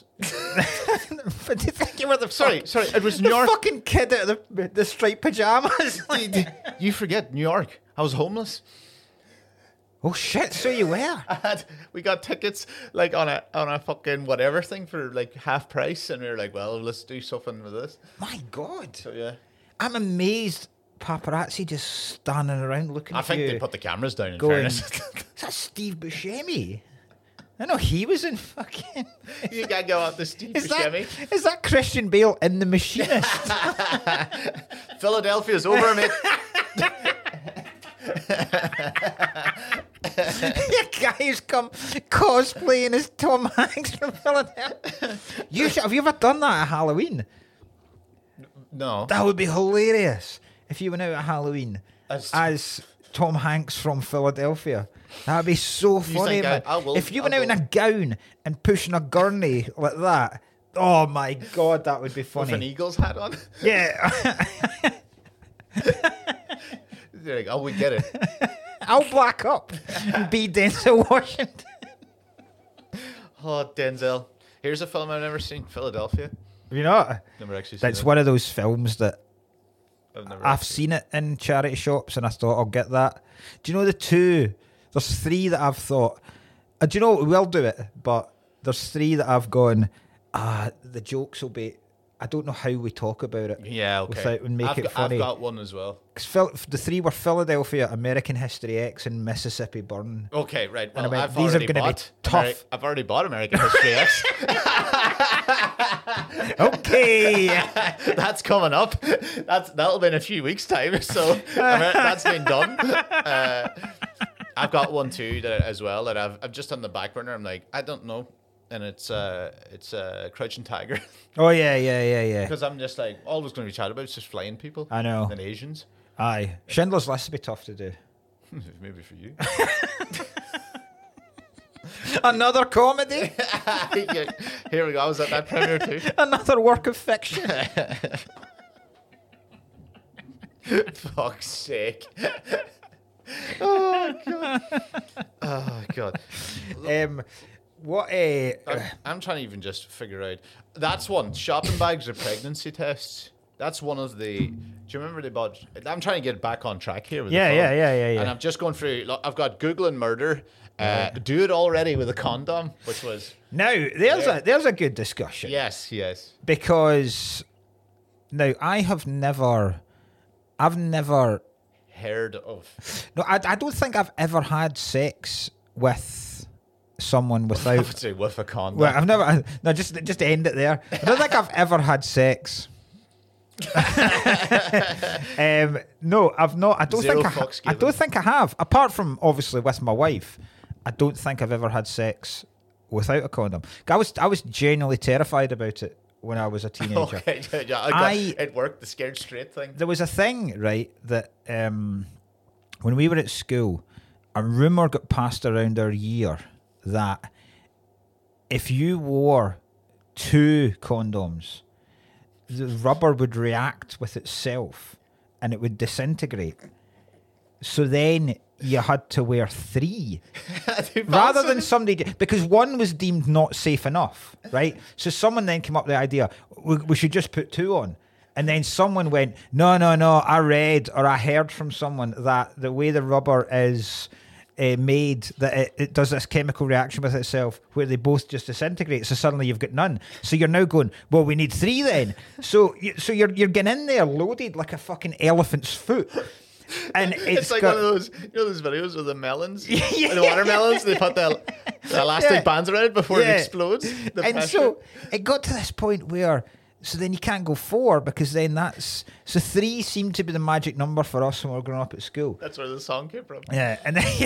But do you think you were the sorry? It was New York. Fucking kid out of the striped pajamas. You forget New York. I was homeless. Oh shit! So you were. We got tickets like on a fucking whatever thing for like half price, and we were like, well, let's do something with this. My God! So yeah, I'm amazed. Paparazzi just standing around looking. I at think you, they put the cameras down. In going, fairness, is that Steve Buscemi? I know he was in fucking. You can't go out the Steve Buscemi. Is that Christian Bale in The Machinist? Philadelphia's over, mate. The guy who's come cosplaying as Tom Hanks from Philadelphia. Have you ever done that at Halloween? No. That would be hilarious if you went out at Halloween as Tom Hanks from Philadelphia. That would be so funny, man. If you went out in a gown and pushing a gurney like that, oh my God, that would be funny. With an Eagles hat on? Yeah. They're like, oh, we get it. I'll black up and be Denzel Washington. Oh, Denzel. Here's a film I've never seen, Philadelphia. Have you not? Never actually seen it. That's one of those films that I've seen it in charity shops and I thought I'll get that. Do you know the two? There's three that I've thought, do you know, we'll do it, but there's three that I've gone, the jokes will be I don't know how we talk about it. Yeah, okay. Without and make it funny. I've got one as well. 'Cause the three were Philadelphia, American History X, and Mississippi Burn. Okay, right. Well, And I mean, I've these are already going to be bought tough. I've already bought American History X. Okay. That's coming up. That'll be in a few weeks' time. So that's been done. I've got one too as well that I've just on the back burner. I'm like, I don't know, and it's Crouching Tiger. Oh yeah. Because I'm just like, all was going to be chatted about is just flying people. I know. And Asians. Aye. Schindler's List would be tough to do. Maybe for you. Another comedy. Yeah, here we go. I was at that premiere too. Another work of fiction. Fuck's sake. Oh god. What I'm trying to even just figure out. That's one. Shopping bags or pregnancy tests. That's one of the. Do you remember they bought? I'm trying to get back on track here. With Yeah. And I'm just going through. Look, I've got Google and murder. Do it already with a condom, which was. Now there's a good discussion. Yes. Because now I've never heard of. No, I don't think I've ever had sex with someone I wut would say with a condom. Well, I've never. No, just to end it there. I don't think I've ever had sex. No, I've not. I don't Zero think fucks I given. don't think I have. Apart from obviously with my wife, I don't think I've ever had sex without a condom. I was genuinely terrified about it when I was a teenager. Okay, yeah, it worked. The scared straight thing. There was a thing, right, that when we were at school, a rumour got passed around our year that if you wore 2 condoms, the rubber would react with itself and it would disintegrate. So then you had to wear 3 rather than somebody, because one was deemed not safe enough, right? So someone then came up with the idea, we should just put 2 on. And then someone went, no, I read or I heard from someone that the way the rubber is made, that it does this chemical reaction with itself where they both just disintegrate. So suddenly you've got none. So you're now going, well, we need 3 then. So you're getting in there loaded like a fucking elephant's foot. And it's like one of those, those videos with the melons, Yeah. the watermelons. They put the elastic bands around it before it explodes. The And pressure. so it got to this point where, so then you can't go 4 because then so 3 seemed to be the magic number for us when we were growing up at school. That's where the song came from. Yeah, and then,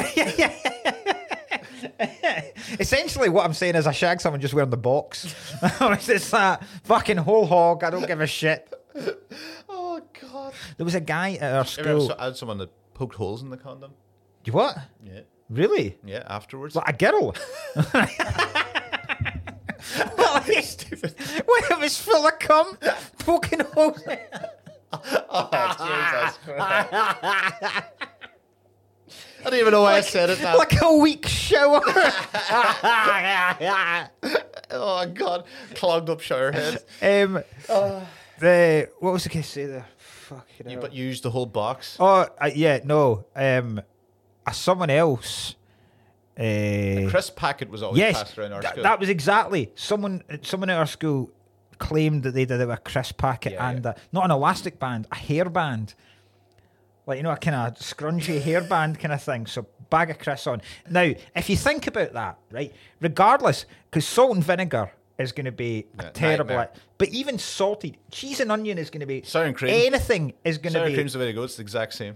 essentially what I'm saying is I shag someone just wearing the box. It's that fucking whole hog. I don't give a shit. Oh god! There was a guy at our I school. had someone that poked holes in the condom. You what? Yeah, Really? yeah. Afterwards, Like a girl? Well, stupid. when it was full of cum, poking holes in it. Oh, Jesus Christ. I don't even know why I said it now. Like a weak shower. Oh god, clogged up shower head. What was the case say there? Fucking hell. But you used the whole box. Oh, yeah, no. Someone else. Crisp packet was always Yes, passed around our school. that was exactly. Someone at our school claimed that they did it with a crisp packet and not an elastic band, a hairband. Like, a kind of scrunchy hairband kind of thing. So bag of crisps on. Now, if you think about that, right, regardless, because salt and vinegar is going to be a terrible. nightmare. But even salted cheese and onion is going to be Sour and cream. Anything is going to Sour be. cream's the way to go. It's the exact same.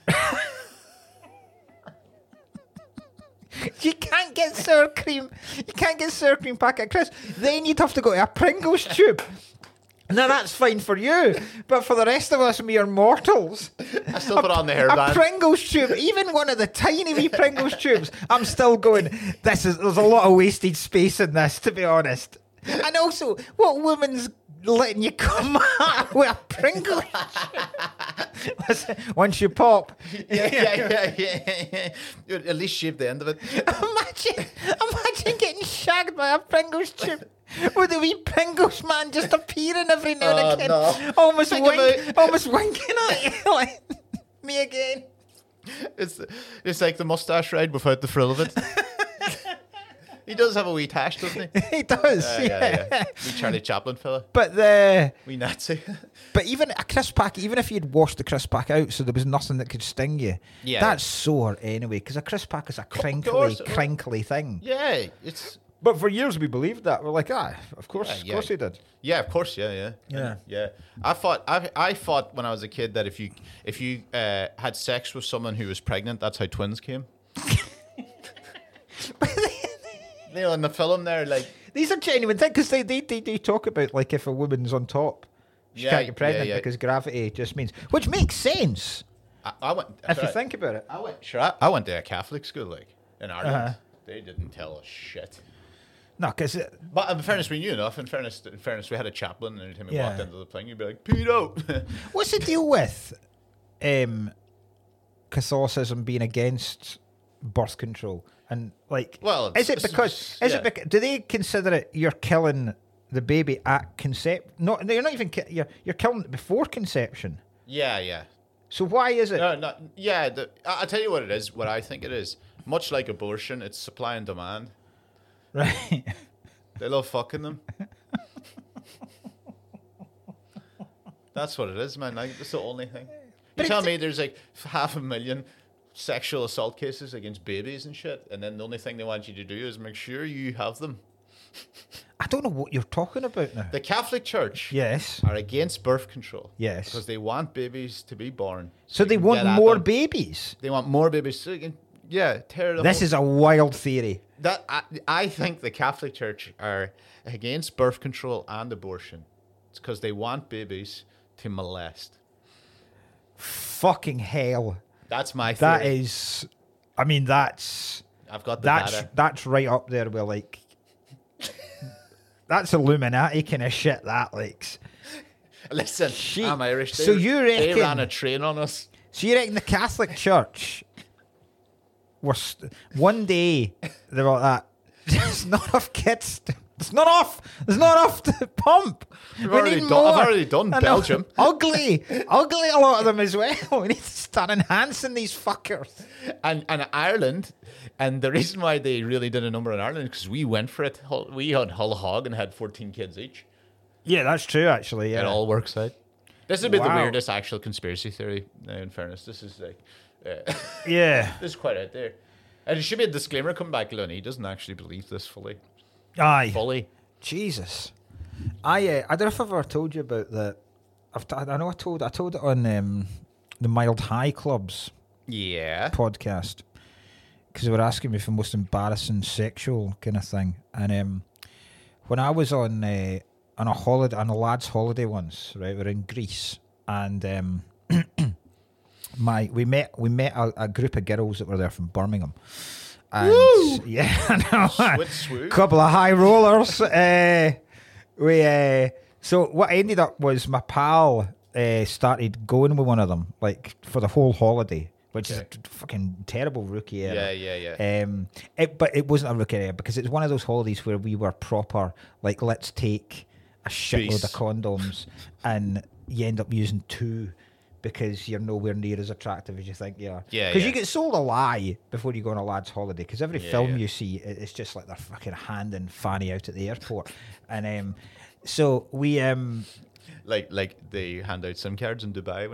You can't get sour cream. You can't get sour cream packet of crisps. Then you'd have to go to a Pringles tube. Now that's fine for you, but for the rest of us mere mortals, I still put on the a hairband. Pringles tube, even one of the tiny wee Pringles tubes, I'm still going, there's a lot of wasted space in this, to be honest. And also, what woman's letting you come out with a Pringles tube? Listen, once you pop. Yeah. At least shave the end of it. Imagine getting shagged by a Pringles tube. With a wee Pringles man just appearing every now and again. No. Almost Think winking at you like, me again. It's like the mustache ride without the frill of it. He does have a wee tash, doesn't he? He does, yeah. Wee Charlie Chaplin fella. But Wee Nazi. but even a crisp pack, even if you'd washed the crisp pack out so there was nothing that could sting you, that's sore anyway, because a crisp pack is a crinkly thing. Yeah, it's... But for years we believed that. We're like, of course he did. Yeah, of course, yeah. I thought when I was a kid that if you had sex with someone who was pregnant, that's how twins came. You know, in the film there, like... These are genuine things, because they talk about, like, if a woman's on top, she can't get pregnant because gravity just means... Which makes sense. I went... If you think about it. I went to a Catholic school, like, in Ireland. They didn't tell us shit. No, because... But in fairness, we knew enough. In fairness, we had a chaplain, and every time he walked into the thing, you'd be like, pedo! What's the deal with Catholicism being against birth control? And like, well, is it because do they consider it you're killing the baby at No, you're not even you're killing it before conception. Yeah. So why is it? I'll tell you what it is. What I think it is, much like abortion, it's supply and demand. Right. They love fucking them. That's what it is, man. Like, that's the only thing. You tell me there's like 500,000 sexual assault cases against babies and shit, and then the only thing they want you to do is make sure you have them. I don't know what you're talking about now. The Catholic Church are against birth control. Yes. Because they want babies to be born. So they want more babies? They want more babies. So you can, tear it up. This is a wild theory. I think the Catholic Church are against birth control and abortion. It's because they want babies to molest. Fucking hell. That's my theory. That is... I mean, that's... I've got the data. That's right up there with, like... That's Illuminati kind of shit, that, like... Listen, I'm Irish. So you reckon... They ran a train on us. So you reckon the Catholic Church... one day, they were like that. There's not enough kids. There's not enough. There's not enough to pump. I've already done Belgium. Ugly a lot of them as well. We need to start enhancing these fuckers. And Ireland, and the reason why they really did a number in Ireland is because we went for it. We had whole hog and had 14 kids each. Yeah, that's true. Actually, yeah, it all works out. This has been the weirdest actual conspiracy theory. In fairness, this is like, yeah, this is quite out there. And it should be a disclaimer coming back, Leon. He doesn't actually believe this fully. Aye. Fully. Jesus. I don't know if I've ever told you about the... I know I told it on the Mild High Club's podcast. Because they were asking me for most embarrassing sexual kind of thing. And when I was on a holiday, on a lad's holiday once, right, we were in Greece. And we met a group of girls that were there from Birmingham. And woo! Yeah, I know. Couple of high rollers. So what ended up was my pal started going with one of them, like for the whole holiday, which is a fucking terrible rookie era. Yeah. But it wasn't a rookie era because it's one of those holidays where we were proper, like, let's take a shitload of condoms, and you end up using 2. Because you're nowhere near as attractive as you think you are. Yeah. Because you get sold a lie before you go on a lad's holiday. Because every film you see, it's just like they're fucking handing Fanny out at the airport. And so we... Like they hand out SIM cards in Dubai.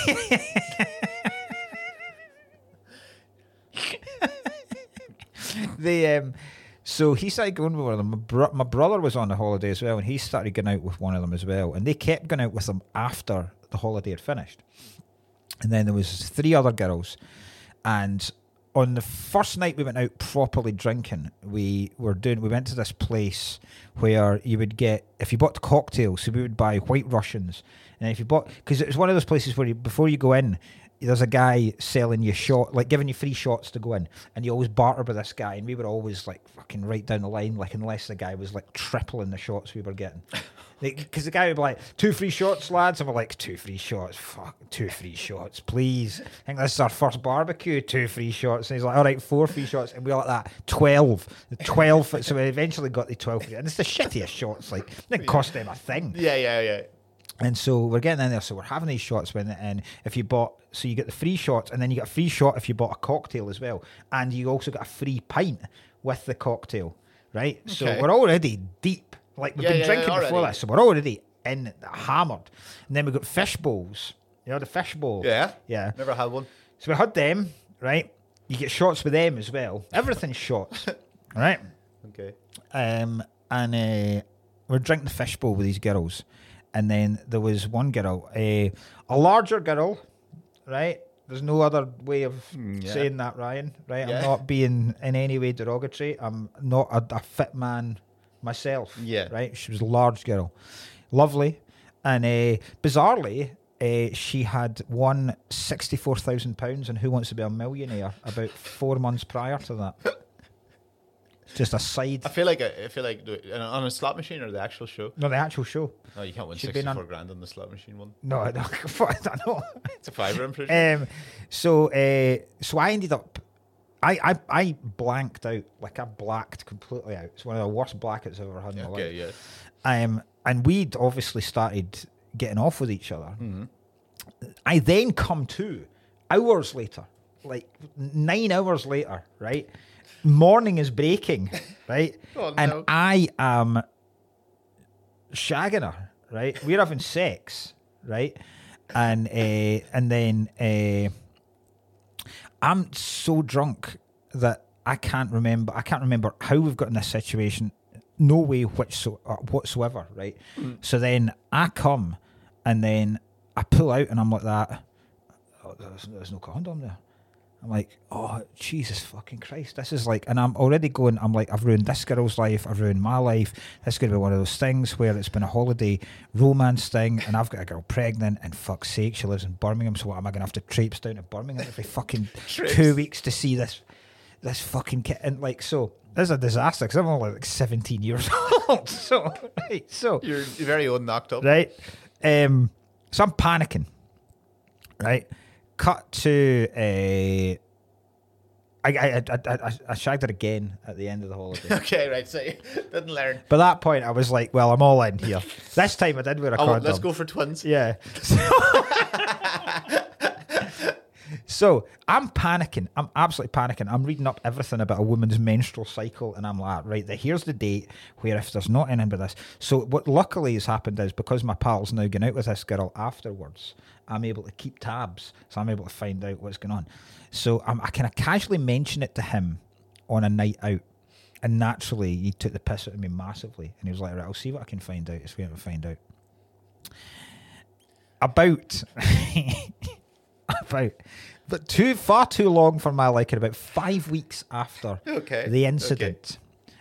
So he started going with one of them. My brother was on the holiday as well, and he started going out with one of them as well. And they kept going out with them after the holiday had finished. And then there was 3 other girls. And on the first night we went out properly drinking, we went to this place where you would get, if you bought cocktails, so we would buy White Russians. And if you bought, because it was one of those places where before you go in, there's a guy selling you giving you free shots to go in, and you always barter with this guy, and we were always like fucking right down the line, like unless the guy was like tripling the shots we were getting. Because the guy would be like, 2 free shots, lads, and we're like, 2 free shots, fuck, 2 free shots, please. I think this is our first barbecue, 2 free shots. And he's like, all right, 4 free shots, and we were like that, 12. So we eventually got the 12 free, and it's the shittiest shots, like, it didn't cost them a thing. Yeah. And so we're getting in there, so we're having these shots with it, and if you bought, so you get the free shots, and then you get a free shot if you bought a cocktail as well, and you also got a free pint with the cocktail, right? So Okay. we're already deep. Like, we've been drinking before already. this, so we're already in hammered. And then we've got fish bowls. You know, the fish bowl. Yeah. Yeah. Never had one. So we had them, right? You get shots with them as well. Everything's shots, right? Okay. And we're drinking the fishbowl with these girls, and then there was one girl, a larger girl, right? There's no other way of saying that, Ryan. Right? Yeah. I'm not being in any way derogatory. I'm not a fit man myself. Yeah. Right? She was a large girl, lovely, and bizarrely, she had won £64,000 on Who Wants to Be a Millionaire about 4 months prior to that. Just a side. I feel like on a slot machine or the actual show. No, the actual show. No, you can't win She'd been 64 grand on the slot machine one. No, I don't know. It's a fiver, I'm pretty sure. So I ended up, I blanked out, like I blacked completely out. It's one of the worst blackouts I've ever had in my life. Okay, yeah. And we'd obviously started getting off with each other. Mm-hmm. I then come to hours later, like 9 hours later, right? Morning is breaking, right? Oh, and no. I am shagging her, right? We're having sex, right? And then I'm so drunk that I can't remember how we've got in this situation. No way whatsoever, right? So then I come, and then I pull out, and I'm like that. Oh, there's no condom there. I'm like, oh, Jesus fucking Christ. This is like, and I'm already going, I'm like, I've ruined this girl's life. I've ruined my life. This is going to be one of those things where it's been a holiday romance thing, and I've got a girl pregnant, and fuck's sake, she lives in Birmingham, so what, am I going to have to traipse down to Birmingham every fucking 2 weeks to see this fucking kid? And like, so, this is a disaster, because I'm only like 17 years old. So, right, so. You're very knocked up. Right. So I'm panicking. Right. Cut to I shagged her again at the end of the holiday. Okay, right. So you didn't learn. By that point, I was like, well, I'm all in here. This time I did wear a condom. Let's go for twins. Yeah. So I'm panicking. I'm absolutely panicking. I'm reading up everything about a woman's menstrual cycle, and I'm like, right, here's the date where if there's not anything but this. So what luckily has happened is, because my pal's now going out with this girl afterwards, I'm able to keep tabs. So I'm able to find out what's going on. So I kind of casually mention it to him on a night out. And naturally, he took the piss out of me massively. And he was like, right, I'll see what I can find out. It's what I find out. But far too long for my liking, about 5 weeks after the incident,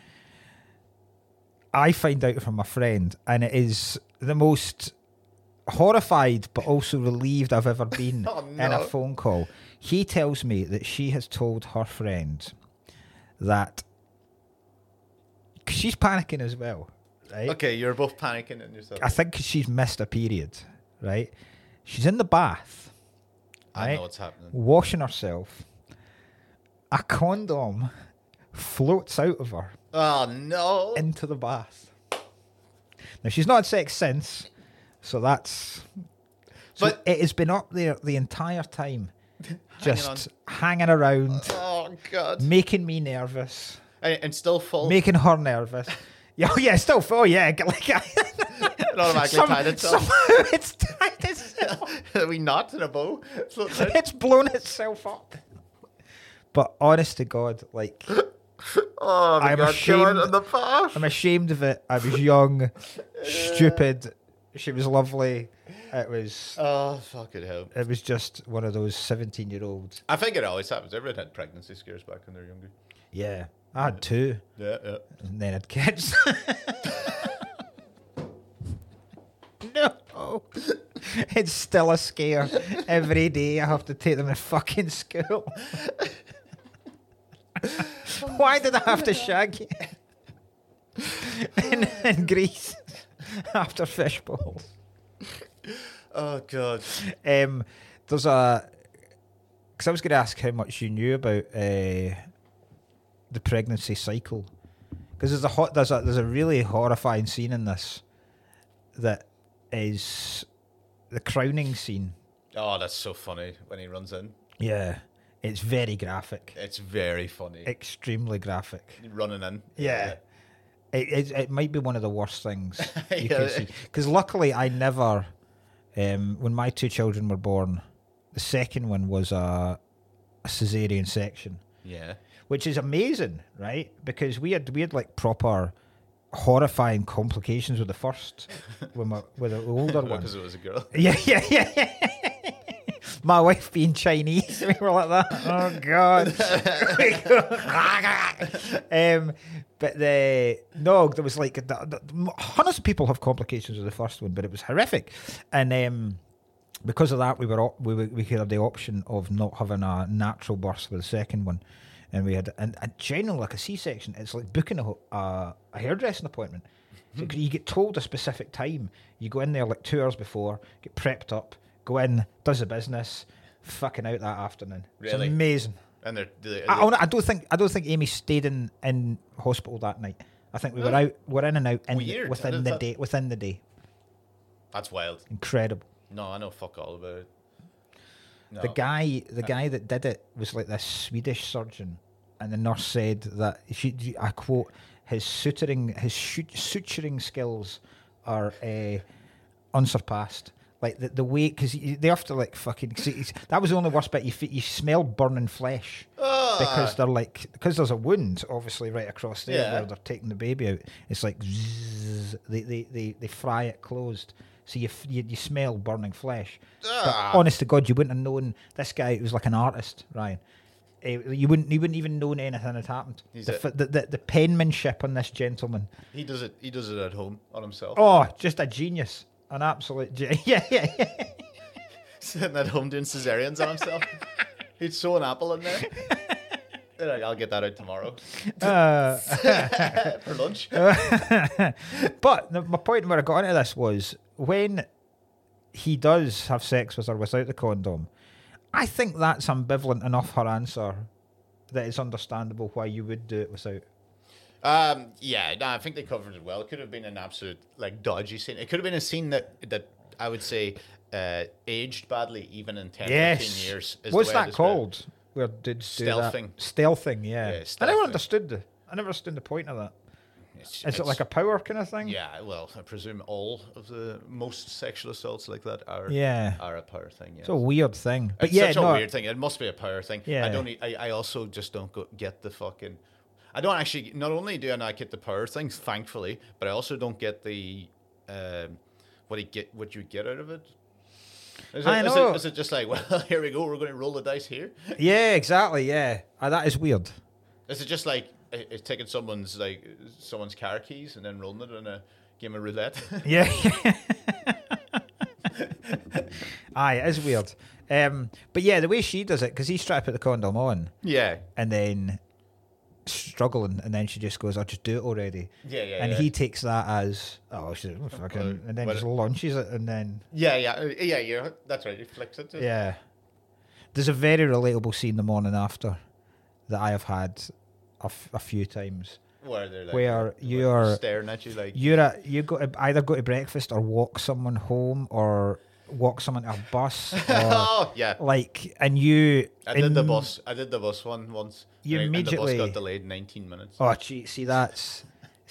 I find out from a friend, and it is the most horrified but also relieved I've ever been in a phone call. He tells me that she has told her friend that, 'cause she's panicking as well, right? Okay, you're both panicking in yourself. I think 'cause she's missed a period, right? She's in the bath. I right? know what's happening. Washing herself. A condom floats out of her Oh, no. into the bath. Now, she's not had sex since, so that's... But it has been up there the entire time, just hanging around, Oh, God. making me nervous, And still full. making her nervous. Yeah, still full, yeah. Like, It automatically tied itself. Somehow it's tied itself. Are we not in a bow? It's blown itself up. But honest to God, like, Oh, my I'm God. ashamed. Come on, the bath. I'm ashamed of it. I was young, stupid. She was lovely. It was. Oh, fucking hell. It was just one of those 17-year-olds. I think it always happens. Everyone had pregnancy scares back when they were younger. Yeah, I had two, Yeah. and then had kids. No, it's still a scare. Every day I have to take them to fucking school. Why did I have to shag you in Greece after fishbowls? Oh, God. There's a... Because I was going to ask how much you knew about the pregnancy cycle. Because there's a really horrifying scene in this that is the crowning scene. Oh, that's so funny when he runs in. Yeah, it's very graphic. It's very funny. Extremely graphic. Running in. Yeah. It might be one of the worst things you can see. Because luckily, I never. When my 2 children were born, the second one was a cesarean section. Yeah. Which is amazing, right? Because we had like proper horrifying complications with the first, with the older one. Because it was a girl. Yeah. My wife being Chinese, we were like that. Oh God. But there was like hundreds of people have complications with the first one, but it was horrific, and because of that, we could have the option of not having a natural birth with the second one, and we had and generally like a C-section. It's like booking a hairdressing appointment. So you get told a specific time. You go in there like 2 hours before, get prepped up. Go in, does the business, fucking out that afternoon. Really? It's amazing. And I don't think Amy stayed in hospital that night. I think we were in and out within the day. That's wild. Incredible. No, I know fuck all about it. No. The guy that did it was like this Swedish surgeon, and the nurse said that I quote, his suturing skills are unsurpassed. Like the way, because they have to like fucking. That was the only worst bit. You smell burning flesh because there's a wound obviously right across there where they're taking the baby out. It's like zzz, they fry it closed, so you smell burning flesh. But honest to God, you wouldn't have known this guy. It was like an artist, Ryan. You wouldn't even known anything had happened. The penmanship on this gentleman. He does it at home on himself. Oh, just a genius. An absolute yeah. Sitting at home doing cesareans on himself. He'd sew an apple in there. I'll get that out tomorrow. For lunch. But my point where I got into this was when he does have sex with her without the condom, I think that's ambivalent enough, her answer, that it's understandable why you would do it without. I think they covered it well. It could have been an absolute like dodgy scene. It could have been a scene that I would say aged badly even in 10, 15 years. What's that called? Where did stealthing? Stealthing, yeah. Stealthing. I never understood the point of that. Is it like a power kind of thing? Yeah, well, I presume all of the most sexual assaults like that are a power thing. Yes. It's a weird thing. But it's such a weird thing. It must be a power thing. Yeah. I also just don't get the fucking. I don't actually. Not only do I not get the power things, thankfully, but I also don't get the what you get out of it. Is it just like, well, here we go, we're going to roll the dice here? Yeah, exactly. Yeah, that is weird. Is it just like it's taking someone's car keys and then rolling it in a game of roulette? Yeah. Aye, it is weird. But yeah, the way she does it, because he's trying to put the condom on. Yeah. And then struggling, and then she just goes, I'll just do it already. And he takes that as, she's fucking, and then just launches it, and then. Yeah, that's right, he flicks it. Yeah. There's a very relatable scene the morning after that I have had a few times. Where they're like, where you're staring at you like you go to either go to breakfast or walk someone home or walk someone to a bus. Or like, and you. I did the bus one once. You immediately. And the bus got delayed 19 minutes. Oh, gee, that's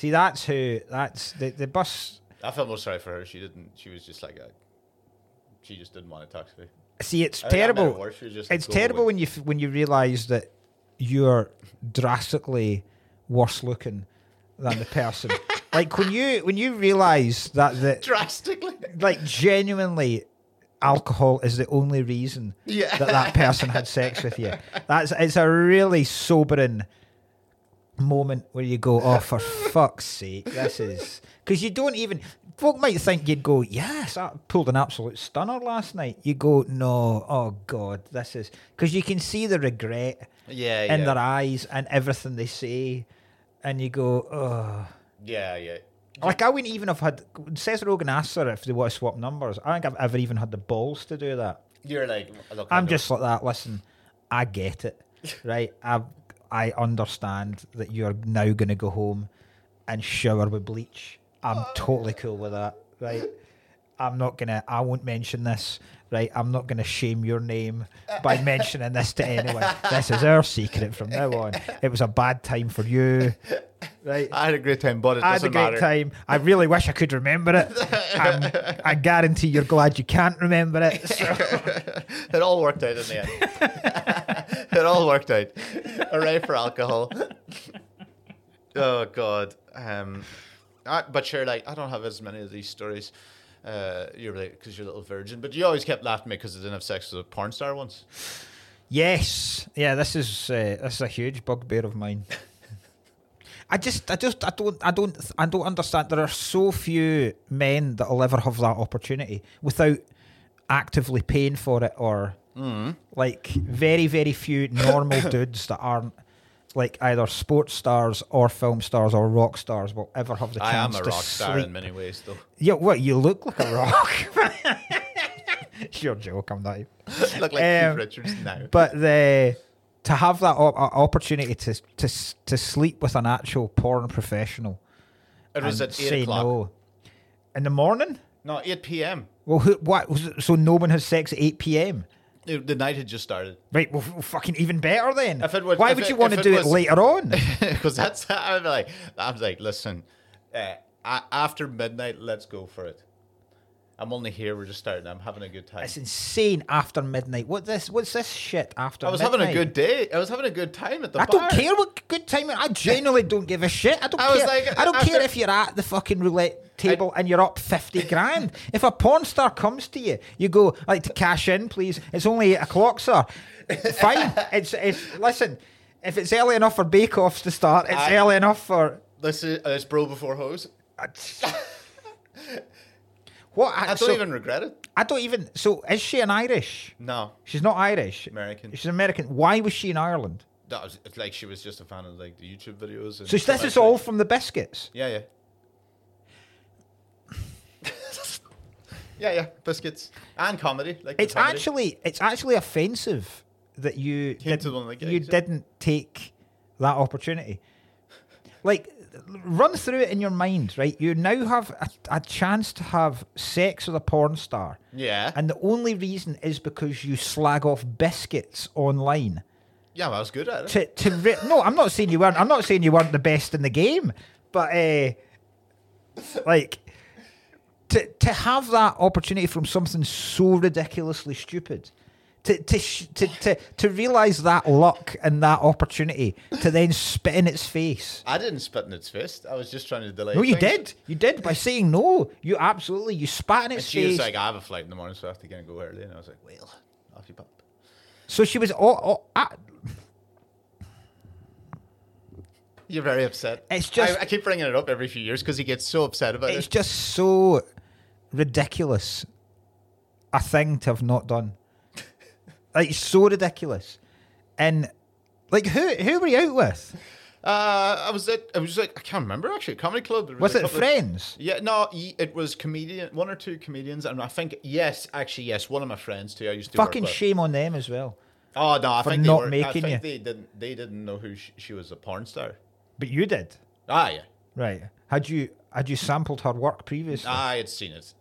the bus. I felt most sorry for her. She was just like she just didn't want a taxi. See, it's terrible. It's terrible when you realise that you're drastically worse looking than the person. Like when you realise that drastically, like genuinely, alcohol is the only reason that person had sex with you. It's a really sobering moment where you go, oh, for fuck's sake, this is, because you don't even. Folk might think you'd go, yes, I pulled an absolute stunner last night. You go, no, oh God, this is, because you can see the regret in their eyes and everything they say, and you go, oh. Yeah. Like, I wouldn't even have had, Seth Rogen asked her if they want to swap numbers. I don't think I've ever even had the balls to do that. You're like, look, I'm just like that, listen, I get it, right? I understand that you're now going to go home and shower with bleach. I'm totally cool with that, right? I won't mention this, right, I'm not going to shame your name by mentioning this to anyone. This is our secret from now on. It was a bad time for you. Right. I had a great time, but it I had a doesn't great matter. time. I really wish I could remember it. I guarantee you're glad you can't remember it. So. It all worked out in the end. It all worked out. Hooray for alcohol. Oh God. But sure, like I don't have as many of these stories. You're like because you're a little virgin, but you always kept laughing at me because I didn't have sex with a porn star once. Yes. Yeah. This is a huge bugbear of mine. I don't understand. There are so few men that will ever have that opportunity without actively paying for it, or like very, very few normal dudes that aren't like either sports stars or film stars or rock stars will ever have the chance. I am a to rock star sleep. in many ways, though. Yeah, what, you look like a rock. It's your joke. I'm not. I look like Keith Richards now. But to have that opportunity to sleep with an actual porn professional, It was and at say 8 o'clock. no in the morning. No, 8 p.m. Well, what? So no one has sex at 8 p.m. The night had just started. Right. Well, fucking even better then. Why would you want to if do it it later on? Because that's I was like, listen, after midnight, let's go for it. I'm only here. We're just starting. I'm having a good time. It's insane after midnight. What's this shit after midnight? I was having a good day. I was having a good time at the bar. I don't care what good time. I genuinely don't give a shit. I don't I was care. like, I don't after- care if you're at the fucking roulette table and you're up 50 grand. If a porn star comes to you, you go, I'd like to cash in, please. It's only 8 o'clock, sir. Fine. It's listen. If it's early enough for bake-offs to start, it's early enough for. This is bro before hose. What? I don't even regret it. I don't even. So is she an Irish? No, She's not Irish. American. She's American. Why was she in Ireland? That was it's like she was just a fan of like the YouTube videos. And So stuff this like is that. all from the biscuits. Yeah. Yeah, biscuits and comedy. Like It's comedy. actually offensive that you Came to one of the gigs, you yeah. didn't take that opportunity. Like, run through it in your mind, right? You now have a chance to have sex with a porn star. Yeah. And the only reason is because you slag off biscuits online. Yeah, well, I was good at it. No, I'm not saying you weren't. I'm not saying you weren't the best in the game, but like to have that opportunity from something so ridiculously stupid, to realize that luck and that opportunity, to then spit in its face. I didn't spit in its fist. I was just trying to delay. No, you things. did. You did by saying no. You spat in And its she was face. like, I have a flight in the morning, so I have to get and go early. And I was like, well, off you pop. So she was You're very upset. It's just- I keep bringing it up every few years because he gets so upset about It's it. just so ridiculous a thing to have not done. Like, so ridiculous. And like, who were you out with? I was like, I can't remember actually. Comedy club. There Was a it couple of- friends? Yeah, no, it was one or two comedians, and I think yes, one of my friends too. I used to Fucking work with. shame on them as well. Oh no, I for think not they were, making I think you. they didn't know who she was a porn star. But you did, Ah yeah, right? Had you sampled her work previously? I had seen it.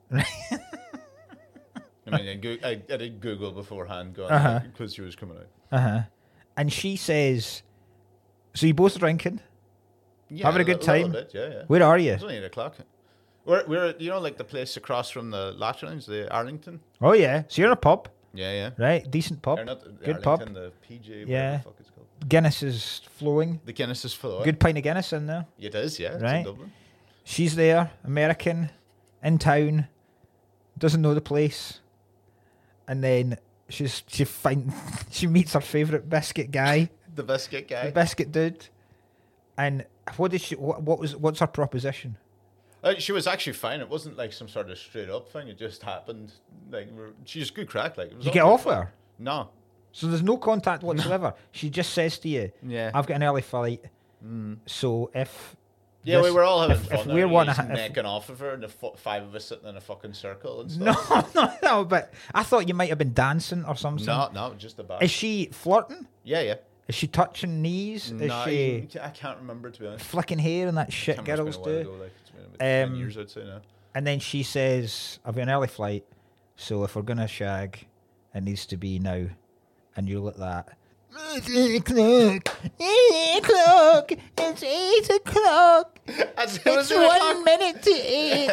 I mean, I did Google beforehand, going because she was coming out. And she says, "So you both drinking? Yeah, Having a good time? Bit, yeah. Where are you?" It's only 8 o'clock. We're at, like the place across from the Latch Lounge, the Arlington. Oh yeah. So you're in a pub, Yeah. right? Decent pub, Or not the good Arlington, pub. the PJ, Yeah. whatever the fuck it's called. Guinness is flowing. The Guinness is full. Good pint of Guinness in there. It is, yeah. It's Right. in Dublin. She's there, American, in town, doesn't know the place, and then she meets her favourite biscuit guy, The biscuit guy. the biscuit dude, and what's her proposition? She was actually fine. It wasn't like some sort of straight up thing. It just happened. Like she was good crack. Like it was Did you all get good off with fun. her? No. So there's no contact whatsoever. She just says to you, Yeah. "I've got an early flight, so if." Yeah, we this- were all having if fun. we're and wanna he's ha- if- necking off of her, and the five of us sitting in a fucking circle and No, stuff. no, but I thought you might have been dancing or something. No, just the back. Is she flirting? Yeah. Is she touching knees? Is No, she I can't remember, to be honest. flicking hair and that shit Can't remember, girls it's been a while do? ago, like, it's been about 10 Um, years, I'd say now. And then she says, "I've got an early flight, So if we're gonna shag, it needs to be now. And you look at that. It's 8 o'clock. 8 o'clock. It's 8 o'clock. It's 1 minute to 8.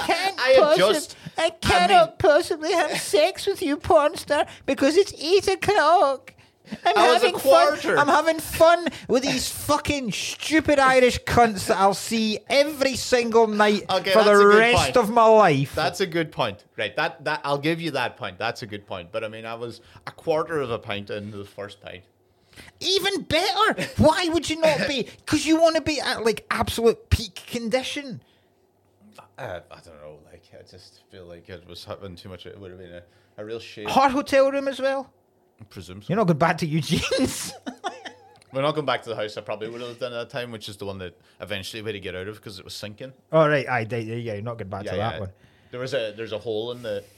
I cannot possibly have sex with you, porn star, because it's 8 o'clock. I'm having fun with these fucking stupid Irish cunts that I'll see every single night for the rest of my life. That's a good point. Right, that I'll give you that point. That's a good point. But I mean, I was a quarter of a pint into the first pint. Even better. Why would you not be? Because you want to be at like absolute peak condition. I don't know. Like, I just feel like it was having too much. It would have been a real shame. Hot hotel room as well. I presume so. You're not going back to Eugene's. We're not going back to the house I probably would have done at that time, which is the one that eventually we had to get out of because it was sinking. Oh right, you're not going back to that one. There's a hole in the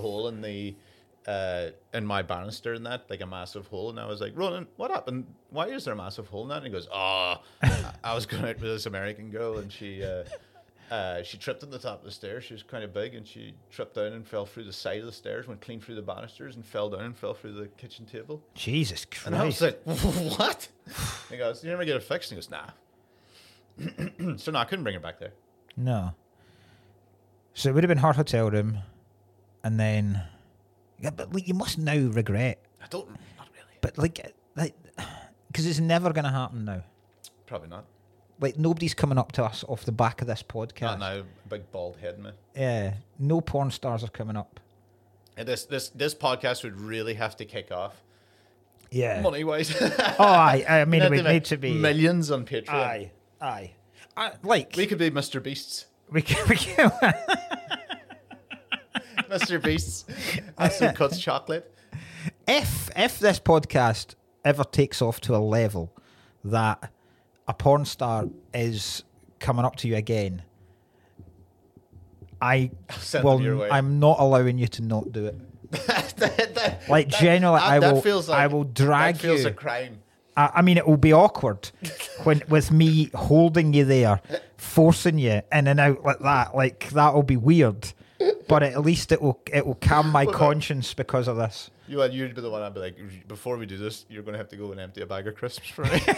in my banister in that, like a massive hole, and I was like, Ronan, what happened? Why is there a massive hole in that? And he goes, I was going out with this American girl, and she tripped on the top of the stairs. She was kind of big, and she tripped down and fell through the side of the stairs, went clean through the banisters, and fell down and fell through the kitchen table. Jesus Christ. And I was like, what? He goes, you never get it fixed? And he goes, nah. So no, I couldn't bring her back there. No. So it would have been hard hotel room, and then... Yeah, but like, you must now regret. I don't, not really. But like, because it's never going to happen now. Probably not. Like, nobody's coming up to us off the back of this podcast. Not now, big bald head, man. Yeah, no porn stars are coming up. And this podcast would really have to kick off. Yeah. Money wise. I mean, it would need to be millions on Patreon. Aye. Like we could be Mr. Beasts. We can. Mr. Beasts. Some cuts chocolate. If this podcast ever takes off to a level that a porn star is coming up to you again, I'm not allowing you to not do it. Genuinely, I will drag you. That feels a crime. I mean, it will be awkward with me holding you there, forcing you in and out like that. Like, that will be weird. But at least it will calm my conscience because of this. You'd be the one I'd be like, before we do this, you're going to have to go and empty a bag of crisps for me.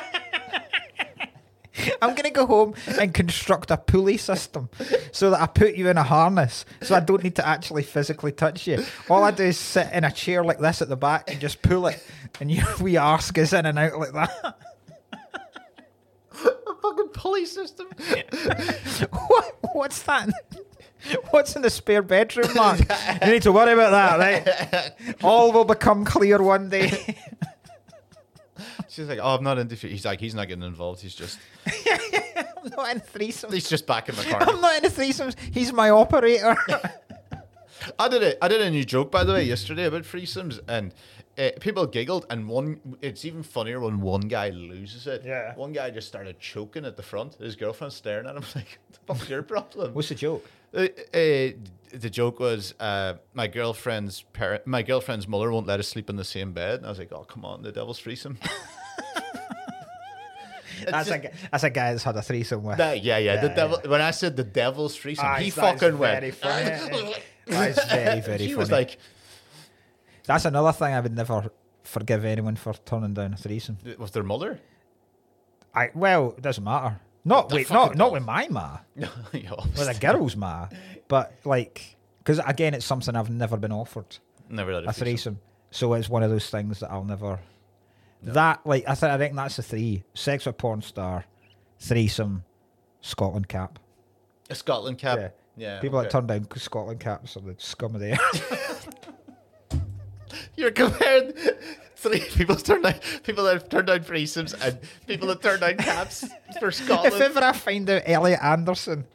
I'm going to go home and construct a pulley system so that I put you in a harness so I don't need to actually physically touch you. All I do is sit in a chair like this at the back and just pull it, and your wee arse goes in and out like that. A fucking pulley system. What's that? What's in the spare bedroom, Mark? You need to worry about that, right? All will become clear one day. She's like, I'm not into... He's like, he's not getting involved. He's just... I'm not in threesomes. He's just back in the car. I'm not into threesomes. He's my operator. I did a new joke, by the way, yesterday about threesomes, and people giggled, and it's even funnier when one guy loses it. Yeah. One guy just started choking at the front. His girlfriend's staring at him like, what the fuck's your problem? What's the joke? The joke was my girlfriend's mother won't let us sleep in the same bed. And I was like, oh, come on, the devil's threesome. That's a guy that's had a threesome with. The devil. When I said the devil's threesome, he fucking went. That is very, very funny. He was like, that's another thing I would never forgive anyone for turning down a threesome. With their mother? It doesn't matter. Not with my ma. With a girl's ma. But like, because again, it's something I've never been offered. Never had a threesome. So it's one of those things that I'll never. No. That like I think that's the three: sex with porn star, threesome, Scotland cap. A Scotland cap. Yeah. People that turn down Scotland caps are the scum of the earth. You're comparing people that have turned down threesomes and people that turn down caps for Scotland. If ever I find out Elliot Anderson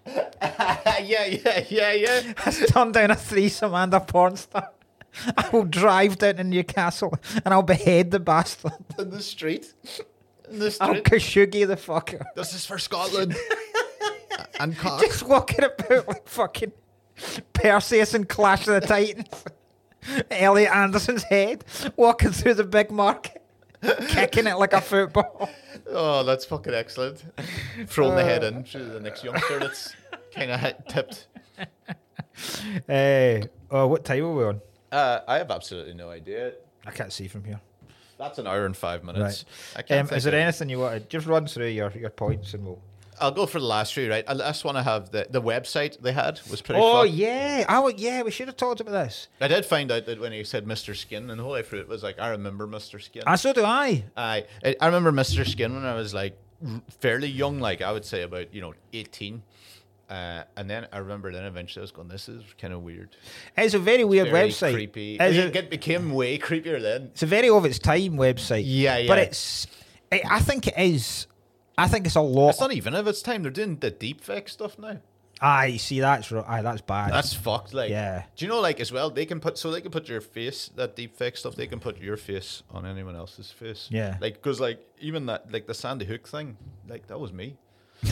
has turned down a threesome and a porn star, I will drive down to Newcastle and I'll behead the bastard. In the street? I'll Khashoggi the fucker. This is for Scotland. And cock. Just walking about like fucking Perseus and Clash of the Titans. Elliot Anderson's head walking through the big market, kicking it like a football. Oh, that's fucking excellent. Throwing the head in to the next youngster that's kind of tipped. What time are we on? I have absolutely no idea. I can't see from here. That's an hour and 5 minutes. Right. I can't Is there anything you want to just run through your points and we'll... I'll go for the last three, right? I just want to have the website they had was pretty Oh, fun. yeah. We should have talked about this. I did find out that when he said Mr. Skin, and the whole way through it was like, I remember Mr. Skin. So do I. I remember Mr. Skin when I was like fairly young, like I would say about 18. And then I remember then eventually I was going, this is kind of weird. It's a very weird Very website. creepy. It became way creepier then. It's a very of its time website. Yeah. But I think it is. I think it's a lot. It's not even of its time. They're doing the deep fake stuff now. See, that's bad. That's fucked. Like, yeah. Do you know, like, as well, they can put your face, that deep fake stuff, they can put your face on anyone else's face. Yeah. Like, because, like, even that, like, the Sandy Hook thing, like, that was me.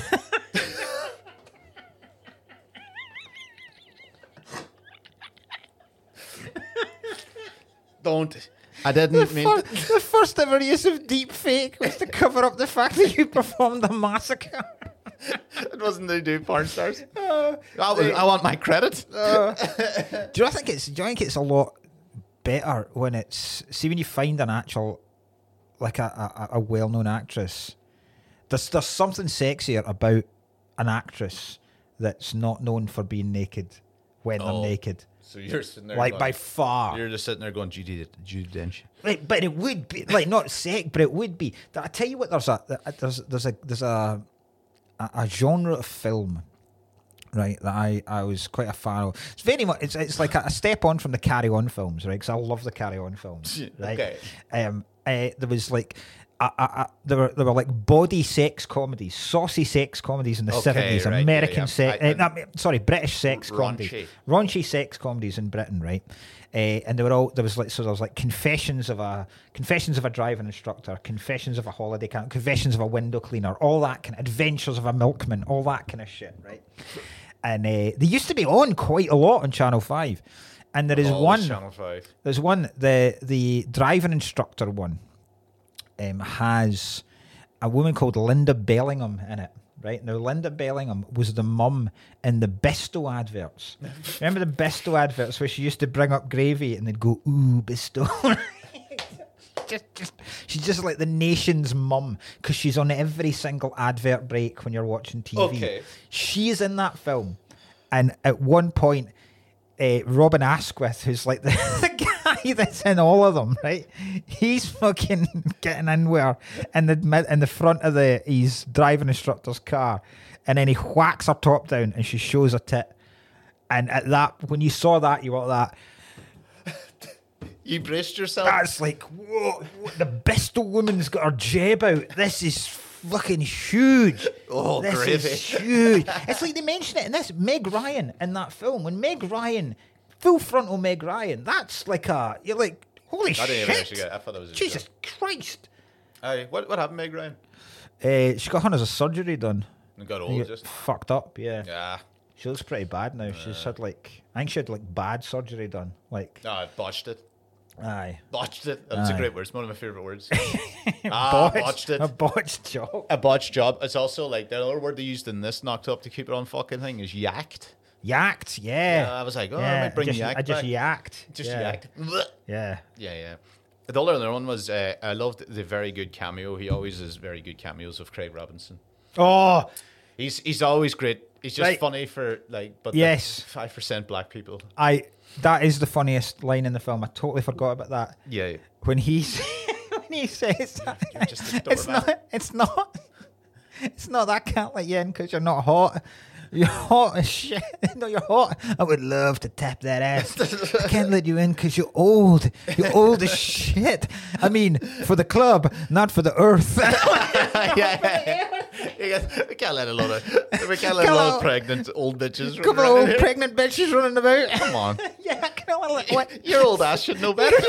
Don't. I didn't mean... The first ever use of deep fake was to cover up the fact that you performed a massacre. It wasn't to do porn stars. I want my credit. Do you think it's a lot better when it's... See, when you find an actual... Like a well-known actress, there's something sexier about an actress that's not known for being naked when they're naked. So you're sitting there like going, by far. You're just sitting there going, Judi Dench. Like, but it would be like not sick, but it would be. I tell you what, there's a genre of film, right, that I was quite a fan of. It's very much it's like a step on from the Carry On films, right? Because I love the Carry On films, right? Okay. There was like. There were like body sex comedies, saucy sex comedies in the 70s, right, American sex, British sex comedies, raunchy sex comedies in Britain, right? And there was like Confessions of a driving instructor, Confessions of a holiday camp, Confessions of a window cleaner, all that kind of Adventures of a milkman, all that kind of shit, right? And they used to be on quite a lot on Channel 5. And there is Channel 5. There's one, the driving instructor one. Has a woman called Linda Bellingham in it, right? Now, Linda Bellingham was the mum in the Besto adverts. Remember the Besto adverts where she used to bring up gravy and they'd go, ooh, Besto. She's just like the nation's mum because she's on every single advert break when you're watching TV. Okay. She's in that film. And at one point, Robin Asquith, who's like the guy that's in all of them, right? He's fucking getting in where in the front of his driving instructor's car, and then he whacks her top down, and she shows a tit. And at that, when you saw that, you were that. You braced yourself. That's like, whoa! The Besto woman's got her jab out. This is fucking huge. Oh, this gravy. is huge. It's like they mention it in this Meg Ryan in that film. When Meg Ryan, full frontal Meg Ryan, that's like you're like, holy shit. I thought that was Jesus Christ. What happened, Meg Ryan? She got hundreds of surgery done. And got old, just fucked up, yeah. Yeah. She looks pretty bad now. She's had I think she had bad surgery done. I botched it. Aye. Botched it. That's a great word. It's one of my favourite words. Botched it. A botched job. A botched job. It's also like the other word they used in this knocked up to keep it on fucking thing is yacked. Yacked, yeah. I was like, I might bring yak back. Just yacked. Just yacked. Yeah. Yeah. The other one was, I loved the very good cameo. He always has very good cameos of Craig Robinson. Oh! He's always great. He's just funny for, but yes. 5% black people. That is the funniest line in the film. I totally forgot about that. Yeah. When he says that. You're just a doormat. It's not that I can't let you in because you're not hot. You're hot as shit. No, you're hot. I would love to tap that ass. I can't let you in because you're old. You're old as shit. I mean, for the club, not for the earth. Yeah. We can't let a lot of pregnant old bitches. Couple of old pregnant bitches running about. Come on. Yeah, I can only let your old ass should know better.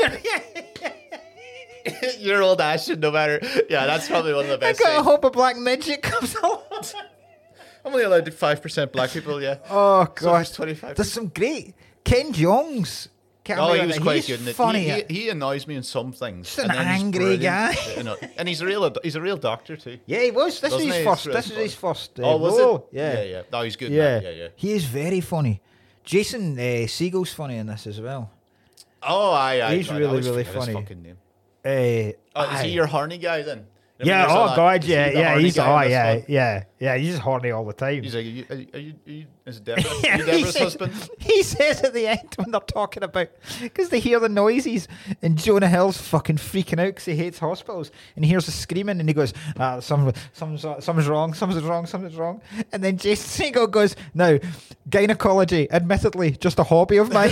Your old ass should know better. Yeah, that's probably one of the best. I gotta hope a black midget comes along. I'm only allowed to 5% black people, yeah. Oh, God. So 25. There's some great... Ken Jeong's... He was quite good. Funny. He annoys me in some things. Just an angry guy. And he's a real doctor too. Yeah, he was. This is his first was role. it? Yeah. No, he's good. Yeah. He is very funny. Jason Segel's funny in this as well. Oh, aye. He's really his funny. fucking name. Is Aye. he your horny guy then? Yeah, Remember, there's oh god, is he yeah, the yeah, horny he's guy in this one? yeah, he's just horny all the time. He's like, are you is it Deborah? Yeah, Are you he Deborah's says- husband? He says at the end when they're talking about, because they hear the noises and Jonah Hill's fucking freaking out because he hates hospitals and he hears the screaming and he goes, something's wrong. And then Jason Segel goes, no, gynecology, admittedly, just a hobby of mine.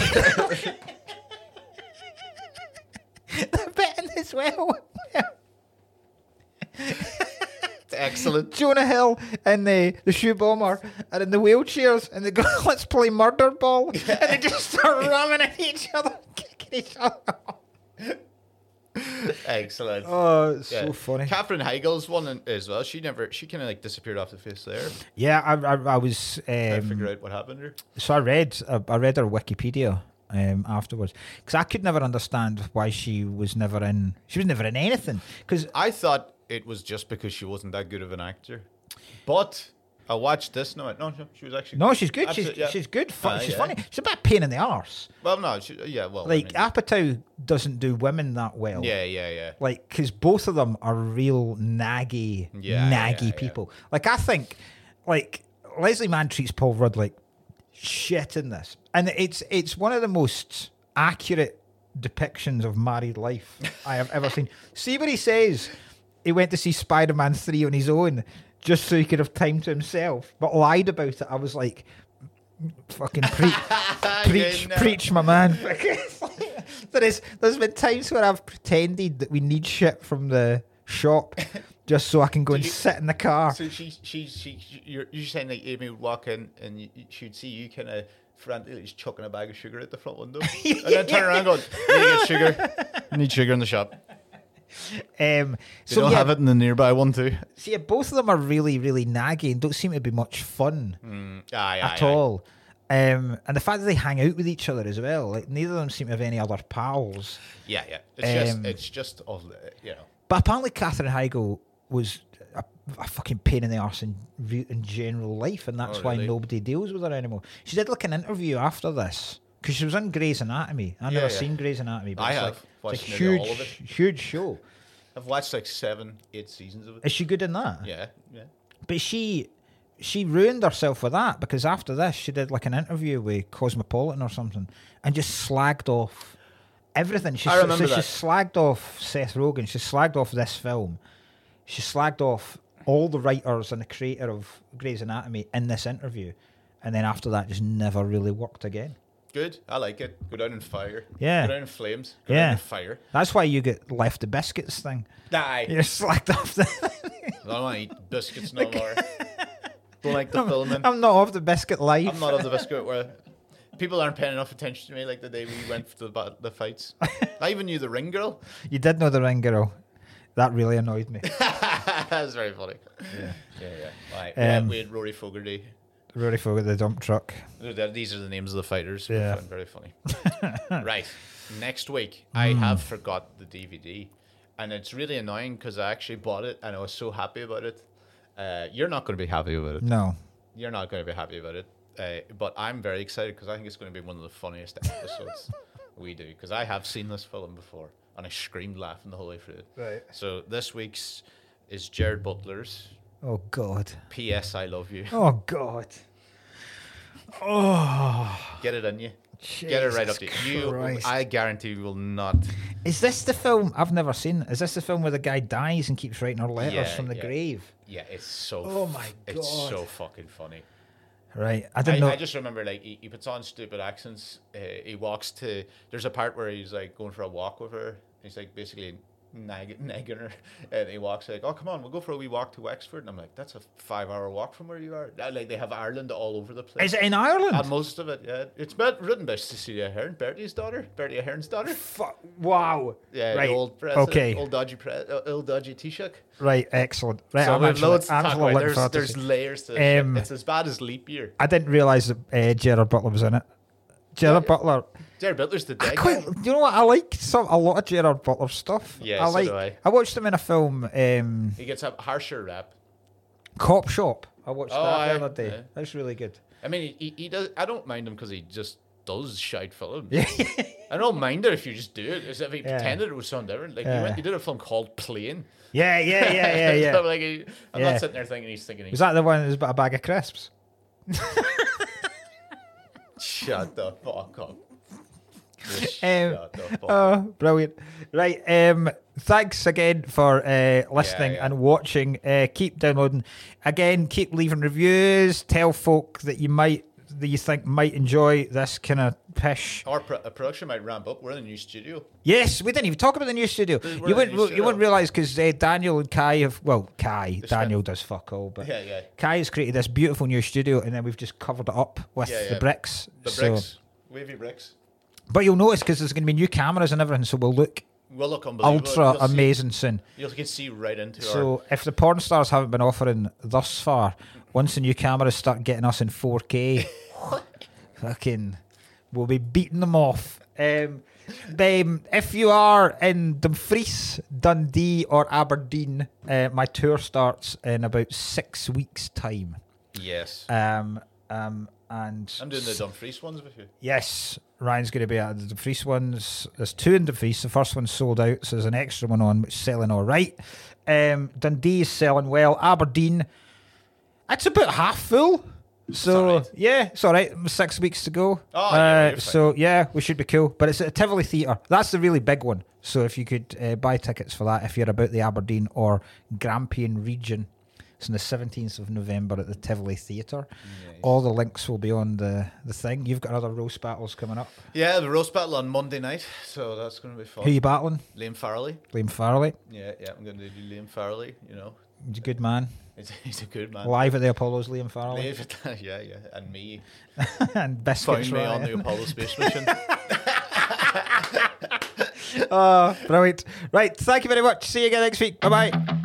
The bit in as well. It's excellent. Jonah Hill and the shoe bomber are in the wheelchairs and they go, let's play murder ball. And they just start ramming at each other, kicking each other. Excellent. Oh, it's Yeah. so funny. Katherine Heigl's one as well. She kind of like disappeared off the face there. Yeah, I was. Trying to figure out what happened to her. So I read her Wikipedia afterwards because I could never understand why she was never in. She was never in anything because I thought it was just because she wasn't that good of an actor. But I watched this. No, she was actually no, she's good. Absolutely, yeah. She's good. She's Yeah. funny. She's a bit pain in the arse. Well, no, Like Apatow doesn't do women that well. yeah. Like, because both of them are real naggy Yeah. people. Like, I think, like, Leslie Mann treats Paul Rudd like shit in this. And it's one of the most accurate depictions of married life I have ever seen. See what he says. He went to see Spider-Man 3 on his own just so he could have time to himself, but lied about it. I was like, fucking preach, my man. There's been times where I've pretended that we need shit from the shop just so I can go and sit in the car. So you're saying like Amy would walk in and she'd see you kind of frantically just chucking a bag of sugar at the front window, and then turn around going, "You need to get sugar. You need sugar in the shop." They don't have it in the nearby one too. So yeah, both of them are really, really naggy and don't seem to be much fun at all. And the fact that they hang out with each other as well, like neither of them seem to have any other pals. Yeah. It's just all you know. But apparently Katherine Heigl was a fucking pain in the arse in general life, and that's why nobody deals with her anymore. She did like an interview after this because she was on Grey's Anatomy. I've never seen Grey's Anatomy, but it's a huge show. I've watched like 7-8 seasons of it. Is she good in that? Yeah. But she ruined herself with that because after this she did like an interview with Cosmopolitan or something and just slagged off everything. I remember that. She slagged off Seth Rogen. She slagged off this film. She slagged off all the writers and the creator of Grey's Anatomy in this interview. And then after that just never really worked again. Good. I like it. Go down in fire. Yeah. Go down in flames. Go down in fire. That's why you get left the biscuits thing. Die. You're slagged off the... I don't want to eat biscuits no more. Don't like the filming. I'm not off the biscuit life. I'm not of the biscuit where people aren't paying enough attention to me like the day we went for the fights. I even knew the ring girl. You did know the ring girl. That really annoyed me. That's very funny. Yeah. Right. We had Rory Fogarty. Rory Fogarty, the dump truck. These are the names of the fighters. Yeah. I find very funny. Right. Next week, I have forgot the DVD. And it's really annoying because I actually bought it and I was so happy about it. You're not going to be happy about it. No. You're not going to be happy about it. But I'm very excited because I think it's going to be one of the funniest episodes we do. Because I have seen this film before and I screamed laughing the whole way through it. Right. So this week's is Jared Butler's Oh, God. P.S. I Love You. Oh, God. Oh. Get it in you. Get it right up to you. Christ. I guarantee you will not. Is this the film I've never seen? Is this the film where the guy dies and keeps writing her letters from the grave? Yeah, it's so. Oh my God. It's so fucking funny. Right, I didn't know. I just remember like he puts on stupid accents. He walks to. There's a part where he's like going for a walk with her. He's like basically nagging her, and he walks like, "Oh, come on, we'll go for a wee walk to Wexford." And I'm like, "That's a 5-hour walk from where you are." Like they have Ireland all over the place. Is it in Ireland? And most of it, yeah. It's written by Cecilia Ahern, Bertie Ahern's daughter. Wow. Yeah, right. the old president, Okay. old dodgy Taoiseach. Right, excellent. Right, So I'm we've actually, loads to I'm talk actually about. looking forward to There's see- layers to this. Um, It's as bad as Leap Year. I didn't realise that Gerard Butler was in it. Gerard Butler. Jared Butler's the dead Quite, guy. you know what? I like a lot of Gerard Butler stuff. Yeah, so do I. I watched him in a film, He gets a harsher rap. Cop Shop. I watched Oh, that aye, the other day. aye. That's really good. I mean, he does. I don't mind him because he just does shite films. I don't mind it if you just do it. As if he pretended it was something different. Like he did a film called Plane. Yeah. So, like, I'm not sitting there thinking he's thinking. Was that the one that was about a bag of crisps? Shut the fuck up. Oh, brilliant. Right. Thanks again for listening and watching. Keep downloading. Again, keep leaving reviews. Tell folk that you think might enjoy this kind of pish. Our production might ramp up. We're in a new studio. Yes, we didn't even talk about the new studio. You wouldn't realise because Daniel and Kai have... Well, Daniel does fuck all, but Kai has created this beautiful new studio and then we've just covered it up with the bricks. Bricks. Wavy bricks. But you'll notice because there's going to be new cameras and everything, so we'll look unbelievable. Ultra amazing soon. You can see right into So if the porn stars haven't been offering thus far, once the new cameras start getting us in 4K, fucking, we'll be beating them off. If you are in Dumfries, Dundee or Aberdeen, my tour starts in about 6 weeks' time. Yes. And I'm doing the Dumfries ones with you. Yes, Ryan's going to be at the Dumfries ones. There's 2 in Dumfries. The first one's sold out, so there's an extra one on, which is selling all right. Dundee is selling well. Aberdeen, it's about half full. So, it's all right. 6 weeks to go. So, we should be cool. But it's at Tivoli Theatre. That's the really big one. So if you could buy tickets for that, if you're about the Aberdeen or Grampian region. It's on the 17th of November at the Tivoli Theatre. Nice. All the links will be on the thing. You've got another roast battles coming up. Yeah, the roast battle on Monday night, so that's going to be fun. Who are you battling? Liam Farrelly. Yeah, I'm going to do Liam Farrelly, you know. He's a good man. He's a good man. Live at the Apollo's, Liam Farrelly. Yeah, and me. And Biscuits. Found me on the Apollo space mission. Oh, brilliant. Right, thank you very much. See you again next week. Bye-bye.